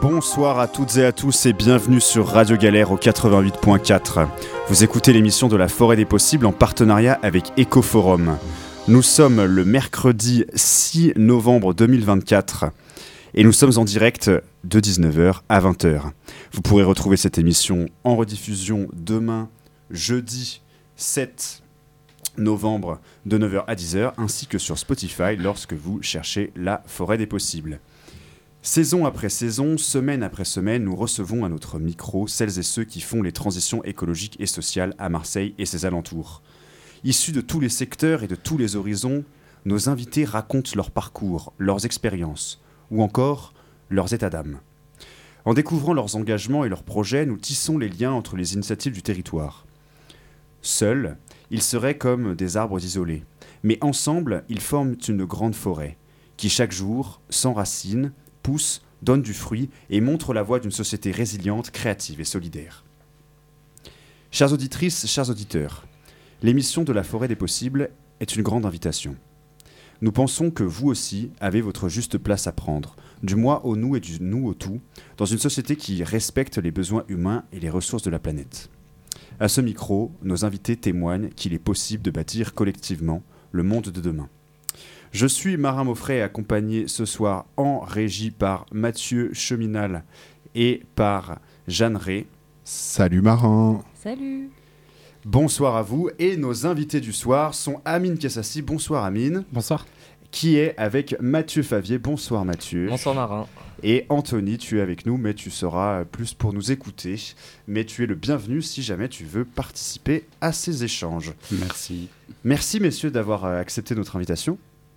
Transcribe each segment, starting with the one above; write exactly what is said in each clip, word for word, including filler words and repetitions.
Bonsoir à toutes et à tous et bienvenue sur Radio Galère au quatre-vingt-huit point quatre. Vous écoutez l'émission de la Forêt des Possibles en partenariat avec Ecoforum. Nous sommes le mercredi six novembre deux mille vingt-quatre et nous sommes en direct de dix-neuf heures à vingt heures. Vous pourrez retrouver cette émission en rediffusion demain, jeudi sept novembre de neuf heures à dix heures ainsi que sur Spotify lorsque vous cherchez la Forêt des Possibles. Saison après saison, semaine après semaine, nous recevons à notre micro celles et ceux qui font les transitions écologiques et sociales à Marseille et ses alentours. Issus de tous les secteurs et de tous les horizons, nos invités racontent leur parcours, leurs expériences, ou encore leurs états d'âme. En découvrant leurs engagements et leurs projets, nous tissons les liens entre les initiatives du territoire. Seuls, ils seraient comme des arbres isolés, mais ensemble, ils forment une grande forêt, qui chaque jour s'enracine, pousse, donne du fruit et montre la voie d'une société résiliente, créative et solidaire. Chères auditrices, chers auditeurs, l'émission de la Forêt des Possibles est une grande invitation. Nous pensons que vous aussi avez votre juste place à prendre, du moi au nous et du nous au tout, dans une société qui respecte les besoins humains et les ressources de la planète. À ce micro, nos invités témoignent qu'il est possible de bâtir collectivement le monde de demain. Je suis Marin Maufray, accompagné ce soir en régie par Mathieu Cheminal et par Jeanne Rey. Salut Marin. Salut. Bonsoir à vous. Et nos invités du soir sont Amine Kessassi. Bonsoir Amine. Bonsoir. Qui est avec Mathieu Favier. Bonsoir Mathieu. Bonsoir Marin. Et Anthony, tu es avec nous, mais tu seras plus pour nous écouter. Mais tu es le bienvenu si jamais tu veux participer à ces échanges. Merci. Merci messieurs d'avoir accepté notre invitation.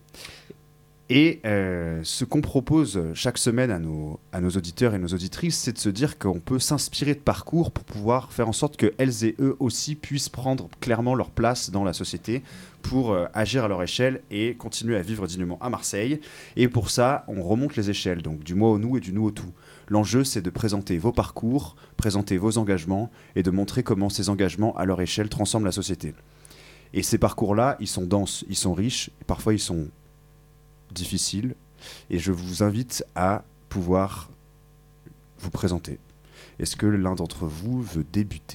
Et euh, ce qu'on propose chaque semaine à nos, à nos auditeurs et nos auditrices, c'est de se dire qu'on peut s'inspirer de parcours pour pouvoir faire en sorte qu'elles et eux aussi puissent prendre clairement leur place dans la société pour euh, agir à leur échelle et continuer à vivre dignement à Marseille. Et pour ça, on remonte les échelles, donc du moi au nous et du nous au tout. L'enjeu, c'est de présenter vos parcours, présenter vos engagements et de montrer comment ces engagements à leur échelle transforment la société. Et ces parcours-là, ils sont denses, ils sont riches, et parfois ils sont difficile et je vous invite à pouvoir vous présenter. Est-ce que l'un d'entre vous veut débuter ?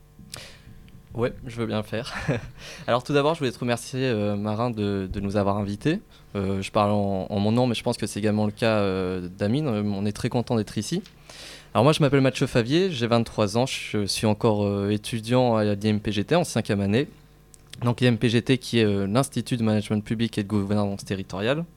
Ouais, je veux bien le faire. Alors tout d'abord, je voulais te remercier euh, Marin de, de nous avoir invités. Euh, je parle en, en mon nom, mais je pense que c'est également le cas euh, d'Amine. Euh, on est très content d'être ici. Alors moi, je m'appelle Mathieu Favier, j'ai vingt-trois ans, je suis encore euh, étudiant à l'I M P G T en cinquième année. Donc l'I M P G T qui est euh, l'Institut de Management Public et de Gouvernance Territoriale.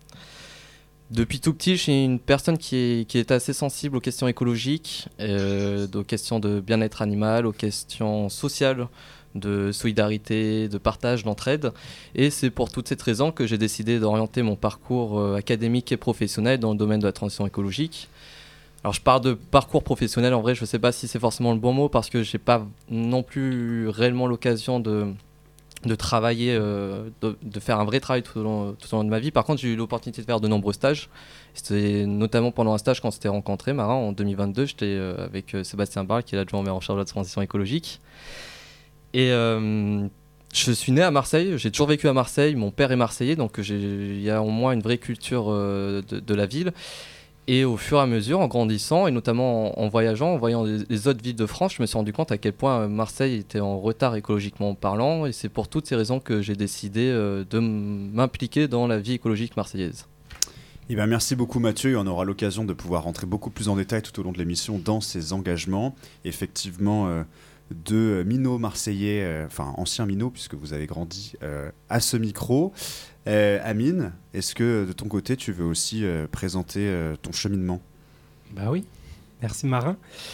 Depuis tout petit, je suis une personne qui est, qui est assez sensible aux questions écologiques, euh, aux questions de bien-être animal, aux questions sociales, de solidarité, de partage, d'entraide. Et c'est pour toute cette raison que j'ai décidé d'orienter mon parcours euh, académique et professionnel dans le domaine de la transition écologique. Alors je parle de parcours professionnel, en vrai je ne sais pas si c'est forcément le bon mot parce que je n'ai pas non plus réellement l'occasion de... de travailler, euh, de, de faire un vrai travail tout au, long, tout au long de ma vie. Par contre, j'ai eu l'opportunité de faire de nombreux stages. C'était notamment pendant un stage quand on s'était rencontrés, Marin, en deux mille vingt-deux. J'étais euh, avec euh, Sébastien Barle, qui est l'adjoint au maire en charge de la transition écologique. Et euh, je suis né à Marseille, j'ai toujours vécu à Marseille. Mon père est marseillais, donc il y a en moi une vraie culture euh, de, de la ville. Et au fur et à mesure, en grandissant, et notamment en, en voyageant, en voyant les, les autres villes de France, je me suis rendu compte à quel point Marseille était en retard écologiquement parlant. Et c'est pour toutes ces raisons que j'ai décidé euh, de m'impliquer dans la vie écologique marseillaise. Eh bien, merci beaucoup Mathieu. On aura l'occasion de pouvoir rentrer beaucoup plus en détail tout au long de l'émission dans ces engagements. Effectivement, euh, deux minots marseillais, euh, enfin anciens minots puisque vous avez grandi euh, à ce micro. Euh, Amine, est-ce que de ton côté, tu veux aussi euh, présenter euh, ton cheminement ? Bah oui, merci Marin.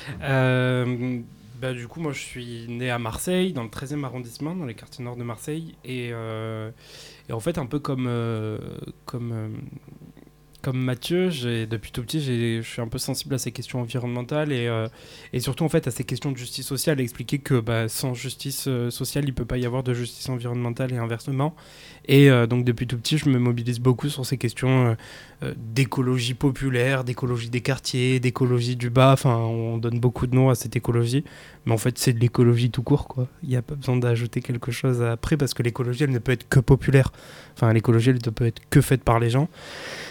Euh, bah du coup, moi je suis né à Marseille, dans le treizième arrondissement, dans les quartiers nord de Marseille. Et, euh, et en fait, un peu comme, euh, comme, euh, comme Mathieu, j'ai, depuis tout petit, j'ai, je suis un peu sensible à ces questions environnementales et, euh, et surtout en fait à ces questions de justice sociale, et expliquer que bah, sans justice euh, sociale, il ne peut pas y avoir de justice environnementale et inversement. Et euh, donc depuis tout petit, je me mobilise beaucoup sur ces questions euh, euh, d'écologie populaire, d'écologie des quartiers, d'écologie du bas. Enfin, on donne beaucoup de noms à cette écologie, mais en fait, c'est de l'écologie tout court, quoi. Il n'y a pas besoin d'ajouter quelque chose après, parce que l'écologie, elle ne peut être que populaire. Enfin, l'écologie, elle ne peut être que faite par les gens. Euh,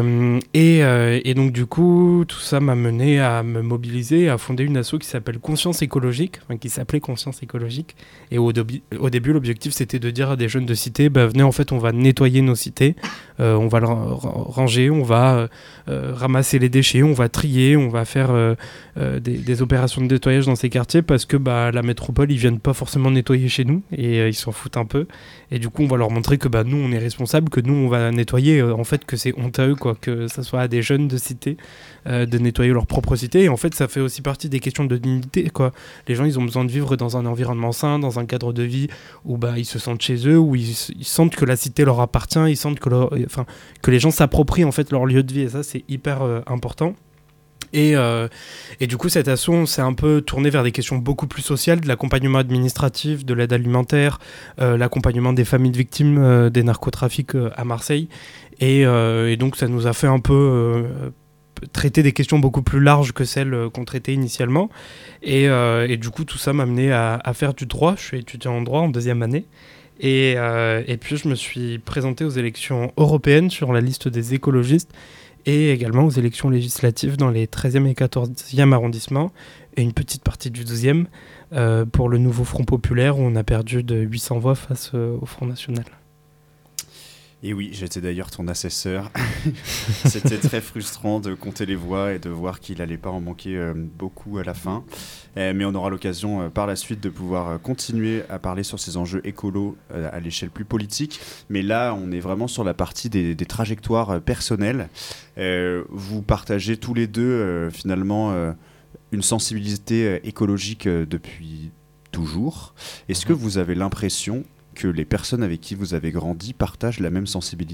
Euh, et, euh, et donc du coup, tout ça m'a mené à me mobiliser, à fonder une asso qui s'appelle Conscience écologique, enfin, qui s'appelait Conscience écologique. Et au, dobi- au début, l'objectif c'était de dire à des jeunes de cité, bah, venez, en fait, on va nettoyer nos cités, euh, on va le ra- ranger, on va euh, ramasser les déchets, on va trier, on va faire euh, euh, des, des opérations de nettoyage dans ces quartiers parce que bah, la métropole, ils viennent pas forcément nettoyer chez nous et euh, ils s'en foutent un peu. Et du coup, on va leur montrer que bah, nous, on est responsables, que nous, on va nettoyer, euh, en fait, que c'est honte à eux, quoi, que ça soit à des jeunes de cité euh, de nettoyer leur propre cité. Et en fait, ça fait aussi partie des questions de dignité, quoi. Les gens, ils ont besoin de vivre dans un environnement sain, dans un cadre de vie où bah, ils se sentent chez eux, où ils, ils sentent que la cité leur appartient, ils sentent que, leur, enfin, que les gens s'approprient en fait leur lieu de vie. Et ça, c'est hyper euh, important. Et, euh, et du coup, cette asso, on s'est un peu tourné vers des questions beaucoup plus sociales, de l'accompagnement administratif, de l'aide alimentaire, euh, l'accompagnement des familles de victimes euh, des narcotrafics euh, à Marseille. Et, euh, et donc, ça nous a fait un peu euh, traiter des questions beaucoup plus larges que celles euh, qu'on traitait initialement. Et, euh, et du coup, tout ça m'a amené à, à faire du droit. Je suis étudiant en droit en deuxième année. Et, euh, et puis, je me suis présenté aux élections européennes sur la liste des écologistes, et également aux élections législatives dans les treizième et quatorzième arrondissements, et une petite partie du douzième, euh, pour le nouveau Front Populaire, où on a perdu de huit cents voix face euh, au Front National. Et oui, j'étais d'ailleurs ton assesseur. C'était très frustrant de compter les voix et de voir qu'il n'allait pas en manquer euh, beaucoup à la fin. Euh, mais on aura l'occasion euh, par la suite de pouvoir euh, continuer à parler sur ces enjeux écolos euh, à l'échelle plus politique. Mais là, on est vraiment sur la partie des, des trajectoires euh, personnelles. Euh, vous partagez tous les deux euh, finalement euh, une sensibilité euh, écologique euh, depuis toujours. Est-ce que vous avez l'impression que les personnes avec qui vous avez grandi partagent la même sensibilité ?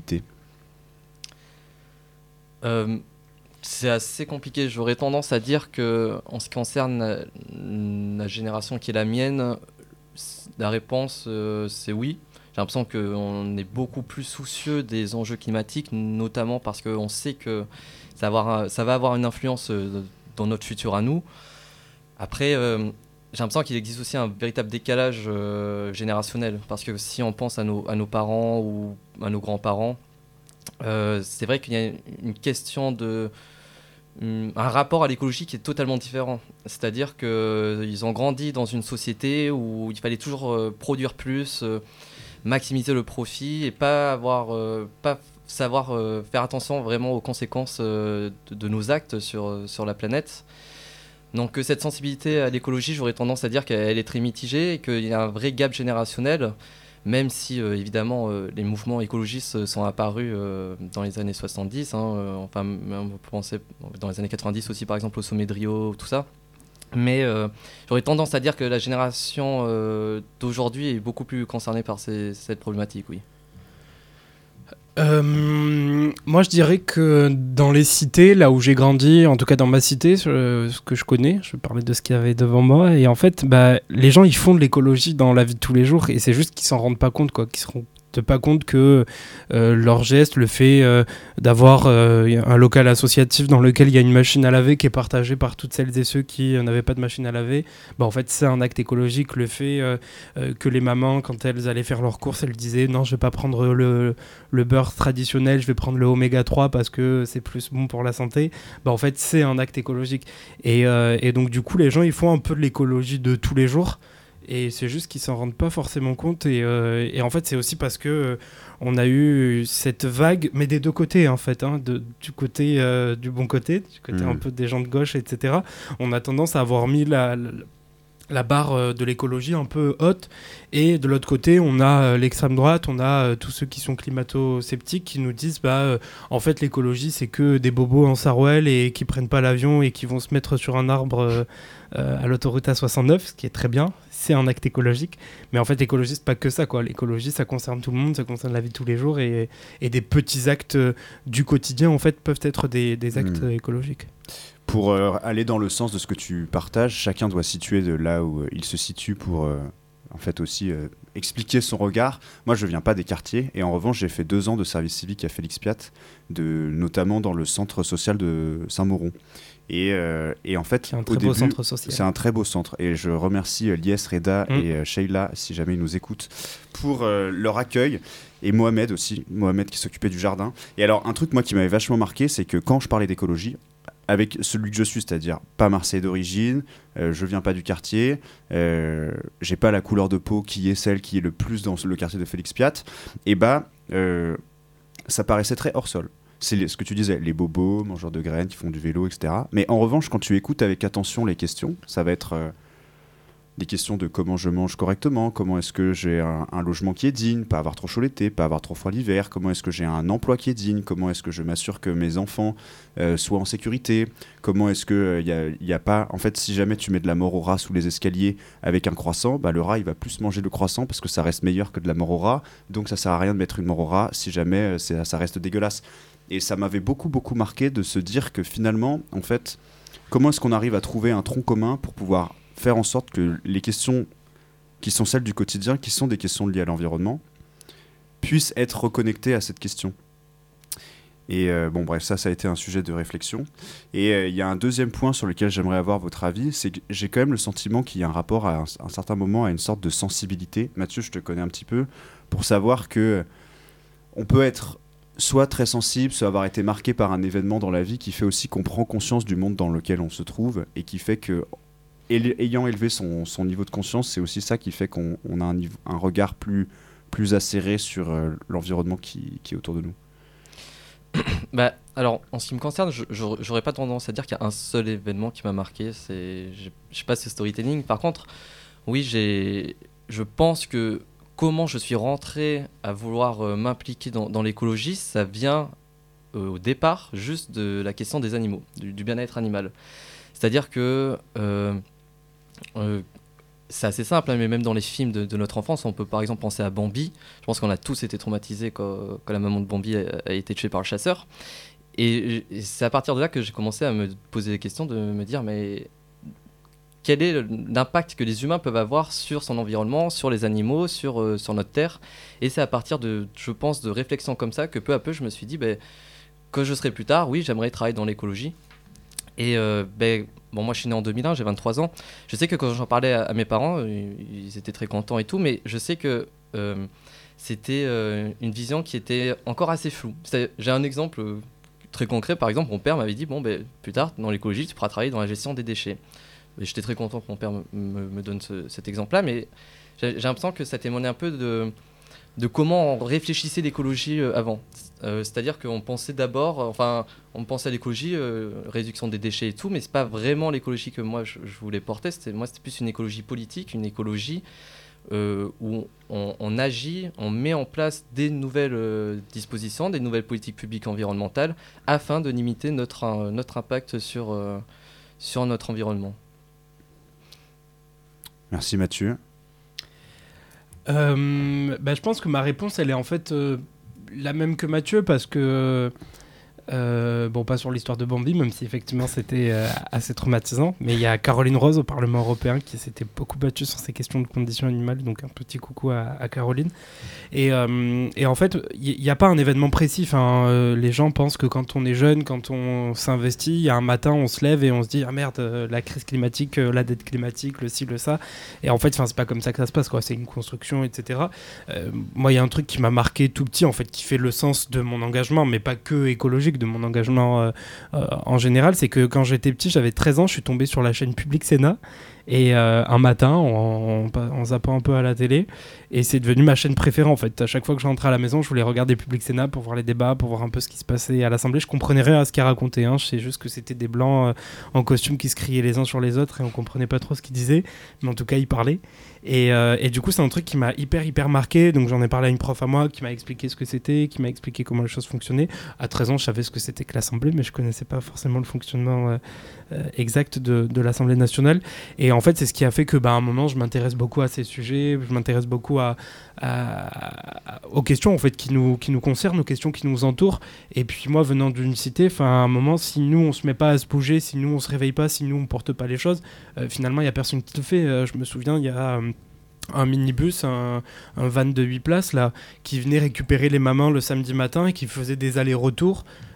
euh, C'est assez compliqué. J'aurais tendance à dire que, en ce qui concerne la, la génération qui est la mienne, la réponse euh, c'est oui. J'ai l'impression qu'on est beaucoup plus soucieux des enjeux climatiques, notamment parce qu'on sait que ça va avoir, ça va avoir une influence dans notre futur à nous. Après, euh, j'ai l'impression qu'il existe aussi un véritable décalage euh, générationnel, parce que si on pense à nos, à nos parents ou à nos grands-parents, euh, c'est vrai qu'il y a une question de... un rapport à l'écologie qui est totalement différent. C'est-à-dire qu'ils ont grandi dans une société où il fallait toujours euh, produire plus, euh, maximiser le profit et pas, avoir, euh, pas savoir euh, faire attention vraiment aux conséquences euh, de, de nos actes sur, sur la planète. Donc cette sensibilité à l'écologie, j'aurais tendance à dire qu'elle est très mitigée et qu'il y a un vrai gap générationnel, même si euh, évidemment euh, les mouvements écologistes sont apparus euh, dans les années soixante-dix, hein, euh, enfin on peut penser dans les années quatre-vingt-dix aussi par exemple au sommet de Rio, tout ça. Mais euh, j'aurais tendance à dire que la génération euh, d'aujourd'hui est beaucoup plus concernée par ces, cette problématique, oui. Euh, moi, je dirais que dans les cités, là où j'ai grandi, en tout cas dans ma cité, euh, ce que je connais, je vais parler de ce qu'il y avait devant moi, et en fait, bah, les gens, ils font de l'écologie dans la vie de tous les jours, et c'est juste qu'ils s'en rendent pas compte, quoi, qu'ils se rendent pas compte que euh, leur geste, le fait euh, d'avoir euh, un local associatif dans lequel il y a une machine à laver qui est partagée par toutes celles et ceux qui euh, n'avaient pas de machine à laver, bah, en fait c'est un acte écologique. Le fait euh, euh, que les mamans, quand elles allaient faire leurs courses, elles disaient non, je vais pas prendre le, le beurre traditionnel, je vais prendre le oméga trois parce que c'est plus bon pour la santé, bah, en fait c'est un acte écologique. Et, euh, et donc du coup les gens ils font un peu de l'écologie de tous les jours. Et c'est juste qu'ils s'en rendent pas forcément compte. Et, euh, et en fait, c'est aussi parce que euh, on a eu cette vague, mais des deux côtés, en fait, hein, de, du côté euh, du bon côté, du côté mmh. un peu des gens de gauche, et cetera. On a tendance à avoir mis la, la, la barre de l'écologie un peu haute. Et de l'autre côté, on a euh, l'extrême droite, on a euh, tous ceux qui sont climato-sceptiques qui nous disent bah, euh, en fait, l'écologie, c'est que des bobos en Sarwell et qui prennent pas l'avion et qui vont se mettre sur un arbre euh, euh, à l'autoroute A soixante-neuf, ce qui est très bien. C'est un acte écologique, mais en fait l'écologie c'est pas que ça, quoi. L'écologie ça concerne tout le monde, ça concerne la vie de tous les jours, et, et des petits actes du quotidien en fait peuvent être des, des actes mmh. écologiques. Pour euh, aller dans le sens de ce que tu partages, chacun doit situer de là où euh, il se situe pour euh, en fait aussi euh, expliquer son regard. Moi je viens pas des quartiers, et en revanche j'ai fait deux ans de service civique à Félix Piat, de, notamment dans le centre social de Saint-Mauron. Et, euh, et en fait, c'est un au très beau début, centre social. c'est un très beau centre. Et je remercie euh, Lies, Reda Mm. et euh, Sheila, si jamais ils nous écoutent, pour euh, leur accueil. Et Mohamed aussi, Mohamed qui s'occupait du jardin. Et alors, un truc moi qui m'avait vachement marqué, c'est que quand je parlais d'écologie, avec celui que je suis, c'est-à-dire pas Marseillais d'origine, euh, je viens pas du quartier, euh, j'ai pas la couleur de peau qui est celle qui est le plus dans le quartier de Félix Piat, et bah euh, ça paraissait très hors sol. C'est les- ce que tu disais, les bobos, mangeurs de graines qui font du vélo, et cetera. Mais en revanche, quand tu écoutes avec attention les questions, ça va être euh, des questions de comment je mange correctement, comment est-ce que j'ai un, un logement qui est digne, pas avoir trop chaud l'été, pas avoir trop froid l'hiver, comment est-ce que j'ai un emploi qui est digne, comment est-ce que je m'assure que mes enfants euh, soient en sécurité, comment est-ce que il euh, y, y a pas, en fait, si jamais tu mets de la mort au rat sous les escaliers avec un croissant, bah, le rat il va plus manger le croissant parce que ça reste meilleur que de la mort au rat, donc ça sert à rien de mettre une mort au rat si jamais euh, c'est- ça reste dégueulasse. Et ça m'avait beaucoup beaucoup marqué de se dire que finalement, en fait, comment est-ce qu'on arrive à trouver un tronc commun pour pouvoir faire en sorte que les questions qui sont celles du quotidien, qui sont des questions liées à l'environnement, puissent être reconnectées à cette question. Et euh, bon, bref, ça, ça a été un sujet de réflexion. Et euh, il y a un deuxième point sur lequel j'aimerais avoir votre avis, c'est que j'ai quand même le sentiment qu'il y a un rapport à un, un certain moment à une sorte de sensibilité. Mathieu, je te connais un petit peu, pour savoir que on peut être soit très sensible, soit avoir été marqué par un événement dans la vie qui fait aussi qu'on prend conscience du monde dans lequel on se trouve et qui fait que, éle- ayant élevé son, son niveau de conscience, c'est aussi ça qui fait qu'on on a un, niveau- un regard plus, plus acéré sur euh, l'environnement qui, qui est autour de nous. Bah, alors, en ce qui me concerne, je- je- j'aurais pas tendance à dire qu'il y a un seul événement qui m'a marqué. C'est, je je sais pas, c'est storytelling. Par contre, oui, j'ai, je pense que comment je suis rentré à vouloir euh, m'impliquer dans, dans l'écologie, ça vient euh, au départ juste de la question des animaux, du, du bien-être animal. C'est-à-dire que euh, euh, c'est assez simple, hein, mais même dans les films de, de notre enfance, on peut par exemple penser à Bambi. Je pense qu'on a tous été traumatisés quand, quand la maman de Bambi a, a été tuée par le chasseur. Et, et c'est à partir de là que j'ai commencé à me poser des questions, de me dire, mais quel est le- l'impact que les humains peuvent avoir sur son environnement, sur les animaux, sur, euh, sur notre terre. Et c'est à partir de, je pense, de réflexions comme ça que peu à peu, je me suis dit, ben, quand je serai plus tard, oui, j'aimerais travailler dans l'écologie. Et euh, ben, bon, moi, je suis né en deux mille un, j'ai vingt-trois ans. Je sais que quand j'en parlais à, à mes parents, euh, ils étaient très contents et tout, mais je sais que euh, c'était euh, une vision qui était encore assez floue. C'est- J'ai un exemple euh, très concret. Par exemple, mon père m'avait dit, bon, ben, plus tard, dans l'écologie, tu pourras travailler dans la gestion des déchets. Et j'étais très content que mon père me, me- me donne ce- cet exemple-là, mais j'ai j'ai l'impression que ça témoignait un peu de, de comment on réfléchissait l'écologie euh, avant. Euh, C'est-à-dire qu'on pensait d'abord, euh, enfin, on pensait à l'écologie, euh, réduction des déchets et tout, mais c'est pas vraiment l'écologie que moi je, je voulais porter. C'était, moi, c'était plus une écologie politique, une écologie euh, où on, on agit, on met en place des nouvelles euh, dispositions, des nouvelles politiques publiques environnementales, afin de limiter notre, euh, notre impact sur, euh, sur notre environnement. Merci Mathieu. Euh, bah, je pense que ma réponse, elle est en fait euh, la même que Mathieu, parce que, euh, bon, pas sur l'histoire de Bambi, même si effectivement c'était euh, assez traumatisant, mais il y a Caroline Rose au Parlement européen qui s'était beaucoup battue sur ces questions de conditions animales, donc un petit coucou à, à Caroline. Et, euh, et en fait, il n'y a pas un événement précis. Enfin, euh, les gens pensent que quand on est jeune, quand on s'investit, il y a un matin, on se lève et on se dit « Ah merde, euh, la crise climatique, euh, la dette climatique, le ci, le ça ». Et en fait, c'est pas comme ça que ça se passe, quoi. C'est une construction, et cetera. Euh, moi, il y a un truc qui m'a marqué tout petit, en fait, qui fait le sens de mon engagement, mais pas que écologique, de mon engagement euh, euh, en général. C'est que quand j'étais petit, j'avais treize ans, je suis tombé sur la chaîne Public Sénat. Et euh, un matin, en, en, en zappant un peu à la télé, et c'est devenu ma chaîne préférée en fait. À chaque fois que je rentrais à la maison, je voulais regarder Public Sénat pour voir les débats, pour voir un peu ce qui se passait à l'Assemblée. Je comprenais rien à ce qu'ils racontaient. Hein. Je sais juste que c'était des blancs euh, en costume qui se criaient les uns sur les autres et on comprenait pas trop ce qu'ils disaient. Mais en tout cas, ils parlaient. Et, euh, et du coup, c'est un truc qui m'a hyper, hyper marqué. Donc j'en ai parlé à une prof à moi qui m'a expliqué ce que c'était, qui m'a expliqué comment les choses fonctionnaient. À treize ans, je savais ce que c'était que l'Assemblée, mais je connaissais pas forcément le fonctionnement euh, euh, exact de, de l'Assemblée nationale. Et en fait, c'est ce qui a fait que, bah, à un moment, je m'intéresse beaucoup à ces sujets, je m'intéresse beaucoup à, à, à, aux questions en fait, qui, nous, qui nous concernent, aux questions qui nous entourent. Et puis moi, venant d'une cité, à un moment, si nous, on se met pas à se bouger, si nous, on se réveille pas, si nous, on porte pas les choses, euh, finalement, il y a personne qui le fait. Euh, je me souviens, il y a... Euh, un minibus, un, un van de huit places là, qui venait récupérer les mamans le samedi matin et qui faisait des allers-retours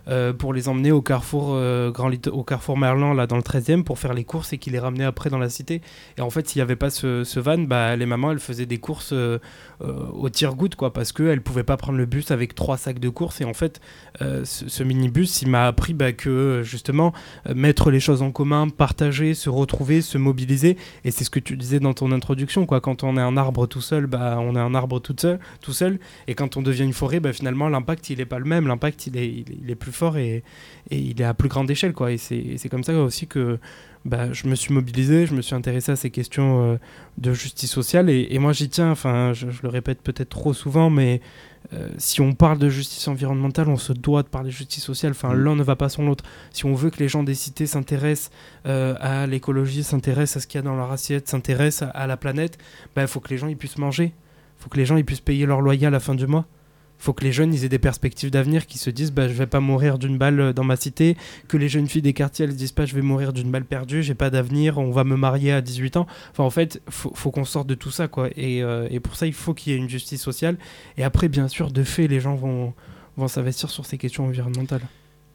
euh, pour les emmener au carrefour, euh, Grand Lit- au carrefour Merlin, là, dans le treizième, pour faire les courses et qui les ramenait après dans la cité. Et en fait, s'il n'y avait pas ce, ce van, bah, les mamans, elles faisaient des courses euh, euh, au tire-goutte, quoi, parce qu'elles ne pouvaient pas prendre le bus avec trois sacs de courses. Et en fait, euh, ce, ce minibus, il m'a appris bah, que, justement, euh, mettre les choses en commun, partager, se retrouver, se mobiliser. Et c'est ce que tu disais dans ton introduction, quoi. Quand on est un arbre tout seul, bah, on est un arbre tout seul, tout seul. Et quand on devient une forêt, bah, finalement, l'impact, il n'est pas le même. L'impact, il est, il est, il est plus fort et, et il est à plus grande échelle, quoi. Et c'est, et c'est comme ça aussi que bah, je me suis mobilisé, je me suis intéressé à ces questions euh, de justice sociale. Et, et moi, j'y tiens, enfin, je, je le répète peut-être trop souvent, mais euh, si on parle de justice environnementale, on se doit de parler de justice sociale. Enfin, l'un ne va pas sans l'autre. Si on veut que les gens des cités s'intéressent euh, à l'écologie, s'intéressent à ce qu'il y a dans leur assiette, s'intéressent à, à la planète, bah, il faut que les gens ils puissent manger. Il faut que les gens ils puissent payer leur loyer à la fin du mois. Il faut que les jeunes ils aient des perspectives d'avenir, qui se disent bah, je vais pas mourir d'une balle dans ma cité, que les jeunes filles des quartiers elles se disent pas je vais mourir d'une balle perdue, j'ai pas d'avenir, on va me marier à dix-huit ans. Enfin en fait, faut, faut qu'on sorte de tout ça, quoi. Et, euh, et pour ça il faut qu'il y ait une justice sociale. Et après bien sûr de fait les gens vont, vont s'investir sur ces questions environnementales.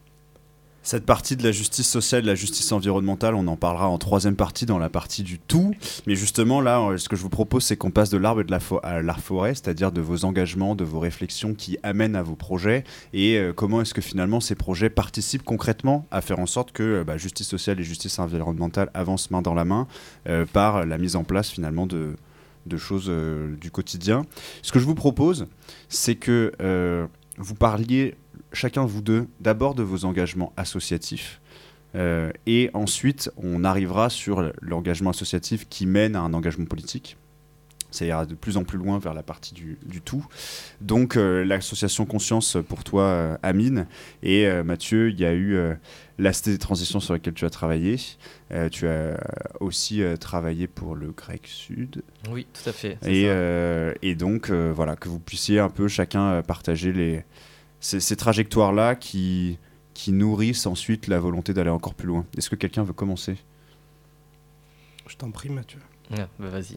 Cette partie de la justice sociale, de la justice environnementale, on en parlera en troisième partie, dans la partie du tout. Mais justement, là, ce que je vous propose, c'est qu'on passe de l'arbre et de la fo- à la forêt, c'est-à-dire de vos engagements, de vos réflexions qui amènent à vos projets, et euh, comment est-ce que finalement ces projets participent concrètement à faire en sorte que euh, bah, justice sociale et justice environnementale avancent main dans la main euh, par la mise en place finalement de, de choses euh, du quotidien. Ce que je vous propose, c'est que euh, vous parliez chacun vous deux, d'abord de vos engagements associatifs, euh, et ensuite on arrivera sur l'engagement associatif qui mène à un engagement politique. Ça ira de plus en plus loin vers la partie du, du tout. Donc euh, l'association Conscience pour toi, euh, Amine, et euh, Mathieu, il y a eu euh, la Cité des transitions sur laquelle tu as travaillé. Euh, tu as aussi euh, travaillé pour le Grec Sud. Oui, tout à fait. Et, euh, et donc euh, voilà, que vous puissiez un peu chacun euh, partager les Ces, ces trajectoires-là qui, qui nourrissent ensuite la volonté d'aller encore plus loin. Est-ce que quelqu'un veut commencer ? Je t'en prie, Mathieu. Ah, bah vas-y.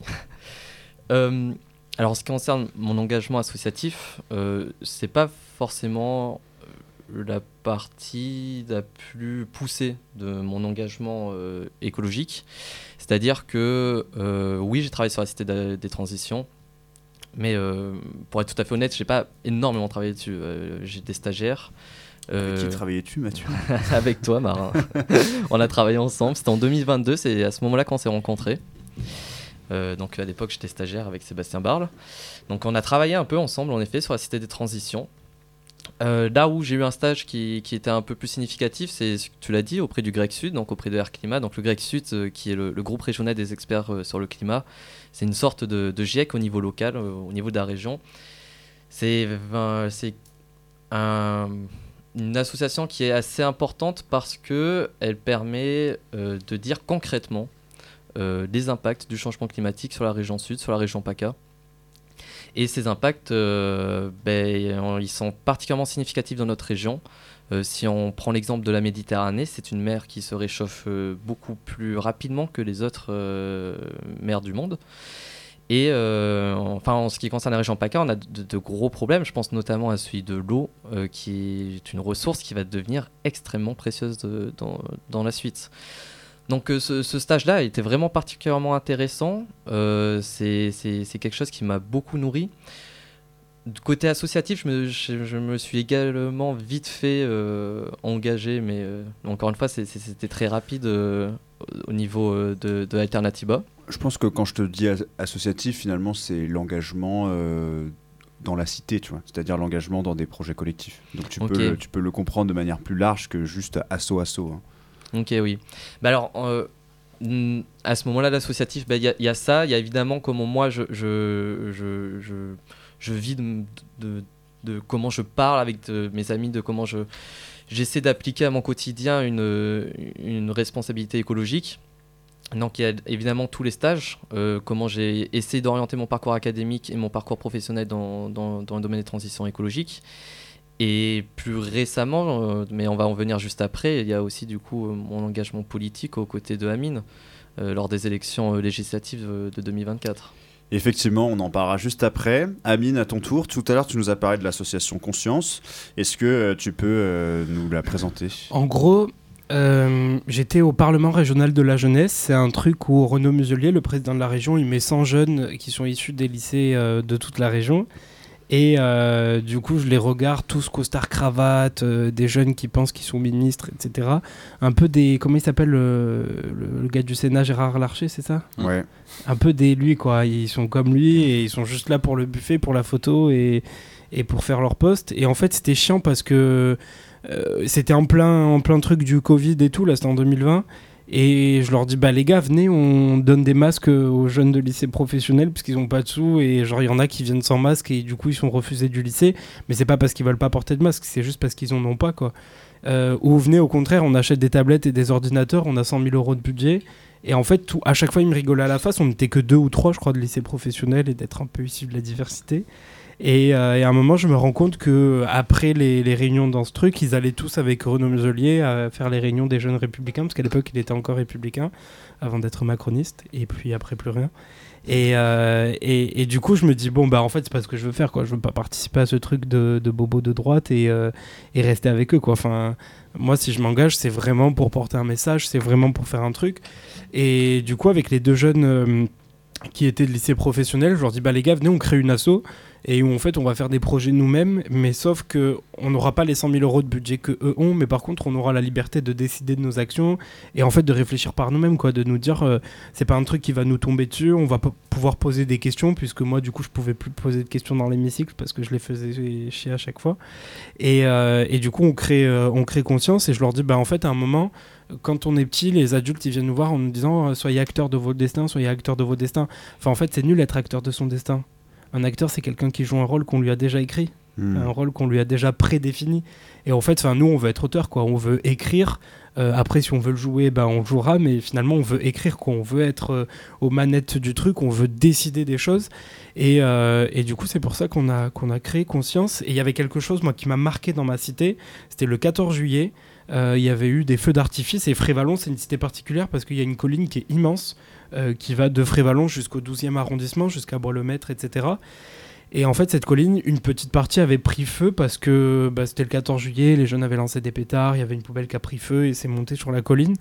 euh, alors, en ce qui concerne mon engagement associatif, euh, c'est pas forcément la partie la plus poussée de mon engagement euh, écologique. C'est-à-dire que, euh, oui, j'ai travaillé sur la Cité des transitions. Mais euh, pour être tout à fait honnête, j'ai pas énormément travaillé dessus. Euh, j'ai des stagiaires. Euh... Avec qui travaillais-tu, Mathieu ? Avec toi, Marin. On a travaillé ensemble. C'était en deux mille vingt-deux. C'est à ce moment-là qu'on s'est rencontrés. Euh, donc à l'époque, j'étais stagiaire avec Sébastien Barle. Donc on a travaillé un peu ensemble, en effet, sur la Cité des transitions. Euh, là où j'ai eu un stage qui, qui était un peu plus significatif, c'est ce que tu l'as dit, auprès du Grec Sud, donc auprès de Air Climat. Donc le Grec Sud, euh, qui est le, le groupe régional des experts euh, sur le climat, c'est une sorte de, de GIEC au niveau local, euh, au niveau de la région. C'est, euh, c'est un, une association qui est assez importante parce qu'elle permet euh, de dire concrètement euh, les impacts du changement climatique sur la région Sud, sur la région PACA. Et ces impacts, euh, ben, ils sont particulièrement significatifs dans notre région. Euh, si on prend l'exemple de la Méditerranée, c'est une mer qui se réchauffe euh, beaucoup plus rapidement que les autres euh, mers du monde. Et euh, enfin, en ce qui concerne la région PACA, on a de, de gros problèmes. Je pense notamment à celui de l'eau, euh, qui est une ressource qui va devenir extrêmement précieuse de, dans, dans la suite. Donc euh, ce, ce stage-là était vraiment particulièrement intéressant. Euh, c'est, c'est, c'est quelque chose qui m'a beaucoup nourri. Du côté associatif, je me, je, je me suis également vite fait euh, engagé, mais euh, encore une fois, c'est, c'est, c'était très rapide euh, au niveau euh, de, de Alternatiba. Je pense que quand je te dis as- associatif, finalement, c'est l'engagement euh, dans la cité, tu vois, c'est-à-dire l'engagement dans des projets collectifs. Donc tu, Okay. peux, le, tu peux le comprendre de manière plus large que juste asso-asso. Hein. Ok, oui. Bah alors, euh, à ce moment-là, l'associatif, il bah, y, y a ça. Il y a évidemment comment moi, je, je, je, je, je vis de, de, de comment je parle avec de, mes amis, de comment je, j'essaie d'appliquer à mon quotidien une, une responsabilité écologique. Donc, il y a évidemment tous les stages, euh, comment j'ai essayé d'orienter mon parcours académique et mon parcours professionnel dans, dans, dans le domaine des transitions écologiques. Et plus récemment, euh, mais on va en venir juste après, il y a aussi du coup euh, mon engagement politique aux côtés de Amine euh, lors des élections euh, législatives euh, de deux mille vingt-quatre. Effectivement, on en parlera juste après. Amine, à ton tour, tout à l'heure tu nous as parlé de l'association Conscience. Est-ce que euh, tu peux euh, nous la présenter ? En gros, euh, j'étais au Parlement régional de la jeunesse. C'est un truc où Renaud Muselier, le président de la région, il met cent jeunes qui sont issus des lycées euh, de toute la région. Et euh, du coup, je les regarde tous costard cravate, euh, des jeunes qui pensent qu'ils sont ministres, et cetera. Un peu des... Comment il s'appelle le, le, le gars du Sénat, Gérard Larcher, c'est ça ? Ouais. Un peu des lui, quoi. Ils sont comme lui et ils sont juste là pour le buffet, pour la photo et, et pour faire leur poste. Et en fait, c'était chiant parce que euh, c'était en plein, en plein truc du Covid et tout, là, c'était en deux mille vingt. Et je leur dis, bah les gars, venez, on donne des masques aux jeunes de lycée professionnel parce qu'ils n'ont pas de sous. Et genre, il y en a qui viennent sans masque et du coup, ils sont refusés du lycée. Mais c'est pas parce qu'ils veulent pas porter de masque, c'est juste parce qu'ils en ont pas, quoi. Euh, ou venez, au contraire, on achète des tablettes et des ordinateurs, on a cent mille euros de budget. Et en fait, tout, à chaque fois, ils me rigolaient à la face. On n'était que deux ou trois, je crois, de lycée professionnel et d'être un peu issus de la diversité. Et, euh, et à un moment, je me rends compte qu'après les, les réunions dans ce truc, ils allaient tous avec Renaud Muselier à faire les réunions des jeunes républicains, parce qu'à l'époque, il était encore républicain, avant d'être macroniste, et puis après, plus rien. Et, euh, et, et du coup, je me dis, bon, bah en fait, c'est pas ce que je veux faire, quoi. Je veux pas participer à ce truc de, de bobo de droite et, euh, et rester avec eux, quoi. Enfin, moi, si je m'engage, c'est vraiment pour porter un message, c'est vraiment pour faire un truc. Et du coup, avec les deux jeunes euh, qui étaient de lycée professionnel, je leur dis, bah les gars, venez, on crée une asso. Et où en fait on va faire des projets nous-mêmes, mais sauf qu'on n'aura pas les cent mille euros de budget qu'eux ont, mais par contre on aura la liberté de décider de nos actions et en fait de réfléchir par nous-mêmes, quoi, de nous dire euh, c'est pas un truc qui va nous tomber dessus, on va p- pouvoir poser des questions, puisque moi du coup je pouvais plus poser de questions dans l'hémicycle parce que je les faisais chier à chaque fois. Et, euh, et du coup on crée, euh, on crée Conscience et je leur dis bah en fait à un moment, quand on est petit, les adultes ils viennent nous voir en nous disant euh, soyez acteurs de votre destin, soyez acteurs de vos destins. Enfin en fait c'est nul être acteur de son destin. Un acteur, c'est quelqu'un qui joue un rôle qu'on lui a déjà écrit, mmh. un rôle qu'on lui a déjà prédéfini. Et en fait, nous, on veut être auteur, quoi. On veut écrire. Euh, après, si on veut le jouer, bah, on le jouera. Mais finalement, on veut écrire, quoi. On veut être euh, aux manettes du truc. On veut décider des choses. Et, euh, et du coup, c'est pour ça qu'on a, qu'on a créé Conscience. Et il y avait quelque chose, moi, qui m'a marqué dans ma cité. C'était le quatorze juillet. Euh, il y avait eu des feux d'artifice. Et Frévalon, c'est une cité particulière parce qu'il y a une colline qui est immense. Euh, qui va de Frévalon jusqu'au douzième arrondissement, jusqu'à Bois-le-Maître, et cetera. Et en fait, cette colline, une petite partie avait pris feu parce que bah, c'était le quatorze juillet, les jeunes avaient lancé des pétards, il y avait une poubelle qui a pris feu et s'est montée sur la colline.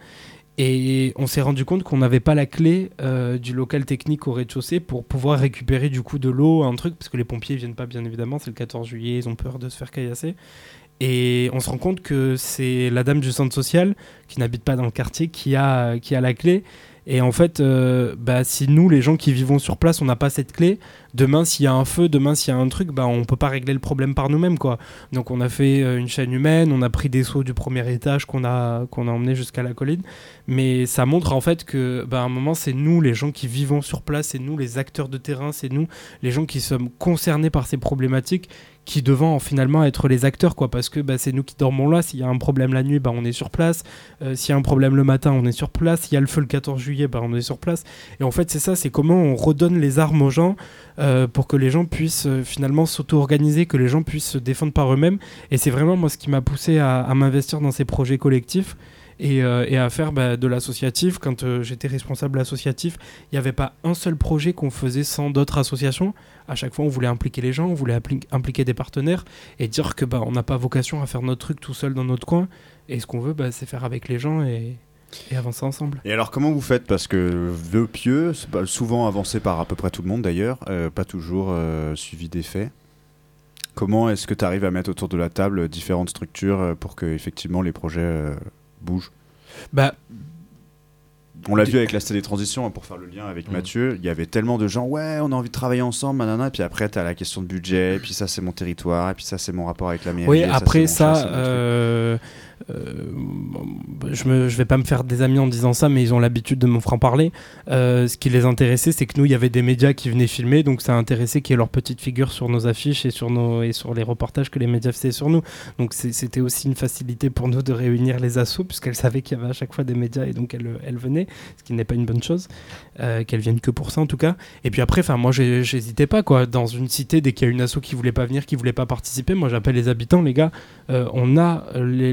Et on s'est rendu compte qu'on n'avait pas la clé euh, du local technique au rez-de-chaussée pour pouvoir récupérer du coup de l'eau, un truc, parce que les pompiers ne viennent pas, bien évidemment, c'est le quatorze juillet, ils ont peur de se faire caillasser. Et on se rend compte que c'est la dame du centre social, qui n'habite pas dans le quartier, qui a, qui a la clé. Et en fait, euh, bah, si nous, les gens qui vivons sur place, on n'a pas cette clé, demain, s'il y a un feu, demain, s'il y a un truc, bah, on ne peut pas régler le problème par nous-mêmes, quoi. Donc, on a fait euh, une chaîne humaine, on a pris des seaux du premier étage qu'on a, qu'on a emmené jusqu'à la colline. Mais ça montre, en fait, que, bah, à un moment, c'est nous, les gens qui vivons sur place, c'est nous, les acteurs de terrain, c'est nous, les gens qui sommes concernés par ces problématiques, qui devant finalement être les acteurs, quoi, parce que bah, c'est nous qui dormons là. S'il y a un problème la nuit, bah, on est sur place. Euh, s'il y a un problème le matin, on est sur place. S'il y a le feu le quatorze juillet, bah, on est sur place. Et en fait, c'est ça, c'est comment on redonne les armes aux gens euh, pour que les gens puissent euh, finalement s'auto-organiser, que les gens puissent se défendre par eux-mêmes. Et c'est vraiment moi ce qui m'a poussé à, à m'investir dans ces projets collectifs. Et, euh, et à faire bah, de l'associatif. Quand euh, j'étais responsable associatif, il n'y avait pas un seul projet qu'on faisait sans d'autres associations. À chaque fois, on voulait impliquer les gens, on voulait appli- impliquer des partenaires et dire que bah, on n'a pas vocation à faire notre truc tout seul dans notre coin. Et ce qu'on veut, bah, c'est faire avec les gens et, et avancer ensemble. Et alors, comment vous faites ? Parce que vœux pieux, c'est pas souvent avancé par à peu près tout le monde d'ailleurs, euh, pas toujours euh, suivi des faits. Comment est-ce que tu arrives à mettre autour de la table différentes structures pour que effectivement les projets euh, bouge. Bah, on l'a vu avec la Cité des Transitions, hein, pour faire le lien avec mmh. Mathieu, il y avait tellement de gens, ouais, on a envie de travailler ensemble, nanana, et puis après, tu as la question de budget, et puis ça, c'est mon territoire, et puis ça, c'est mon rapport avec la mairie. Oui, après ça, ça, ça euh, euh, je ne vais pas me faire des amis en disant ça, mais ils ont l'habitude de me franc-parler. Euh, ce qui les intéressait, c'est que nous, il y avait des médias qui venaient filmer, donc ça a intéressé qu'il y ait leur petite figure sur nos affiches et sur, nos, et sur les reportages que les médias faisaient sur nous. Donc c'est, c'était aussi une facilité pour nous de réunir les assos, puisqu'elles savaient qu'il y avait à chaque fois des médias, et donc elles, elles venaient, ce qui n'est pas une bonne chose, euh, qu'elles viennent que pour ça en tout cas. Et puis après, moi j'ai, j'hésitais pas, quoi. Dans une cité, dès qu'il y a une asso qui voulait pas venir, qui voulait pas participer, moi j'appelle les habitants, les gars, euh, on a les, les solutions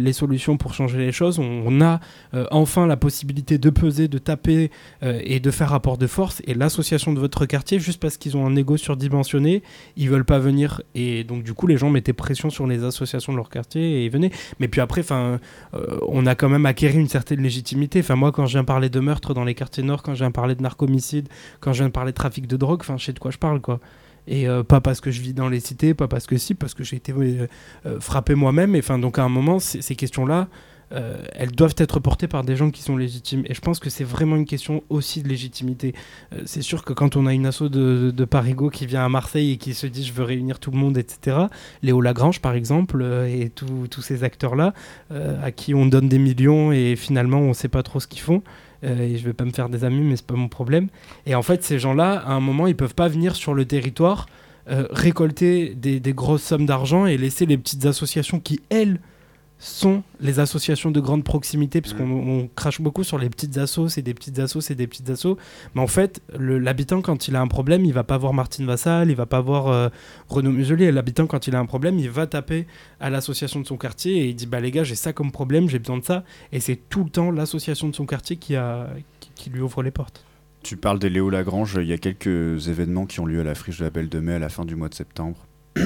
solutions pour changer les choses. On, on a euh, enfin la possibilité de peser, de taper euh, et de faire rapport de force. Et l'association de votre quartier, juste parce qu'ils ont un ego surdimensionné, ils veulent pas venir. Et donc du coup, les gens mettaient pression sur les associations de leur quartier et ils venaient. Mais puis après, enfin, euh, on a quand même acquéri une certaine légitimité. Enfin, moi, quand je viens parler de meurtre dans les quartiers nord, quand je viens parler de narcomicide, quand je viens de parler de trafic de drogue, enfin, je sais de quoi je parle, quoi. Et euh, pas parce que je vis dans les cités, pas parce que si, parce que j'ai été euh, euh, frappé moi-même. Et enfin, donc à un moment, c- ces questions-là, euh, elles doivent être portées par des gens qui sont légitimes. Et je pense que c'est vraiment une question aussi de légitimité. Euh, c'est sûr que quand on a une asso de, de, de Parigo qui vient à Marseille et qui se dit je veux réunir tout le monde, et cetera. Léo Lagrange, par exemple, euh, et tous ces acteurs-là, euh, à qui on donne des millions et finalement on ne sait pas trop ce qu'ils font. Euh, et je vais pas me faire des amis, mais c'est pas mon problème. Et en fait, ces gens-là, à un moment, ils peuvent pas venir sur le territoire euh, récolter des, des grosses sommes d'argent et laisser les petites associations qui, elles, sont les associations de grande proximité, parce qu'on on crache beaucoup sur les petites assos, c'est des petites assos, c'est des petites assos. Mais en fait, le, l'habitant, quand il a un problème, il va pas voir Martine Vassal, il va pas voir euh, Renaud Muselier. L'habitant, quand il a un problème, il va taper à l'association de son quartier et il dit bah les gars, j'ai ça comme problème, j'ai besoin de ça. Et c'est tout le temps l'association de son quartier qui, a, qui, qui lui ouvre les portes. Tu parles des Léo Lagrange, il y a quelques événements qui ont lieu à la Friche de la Belle de Mai à la fin du mois de septembre.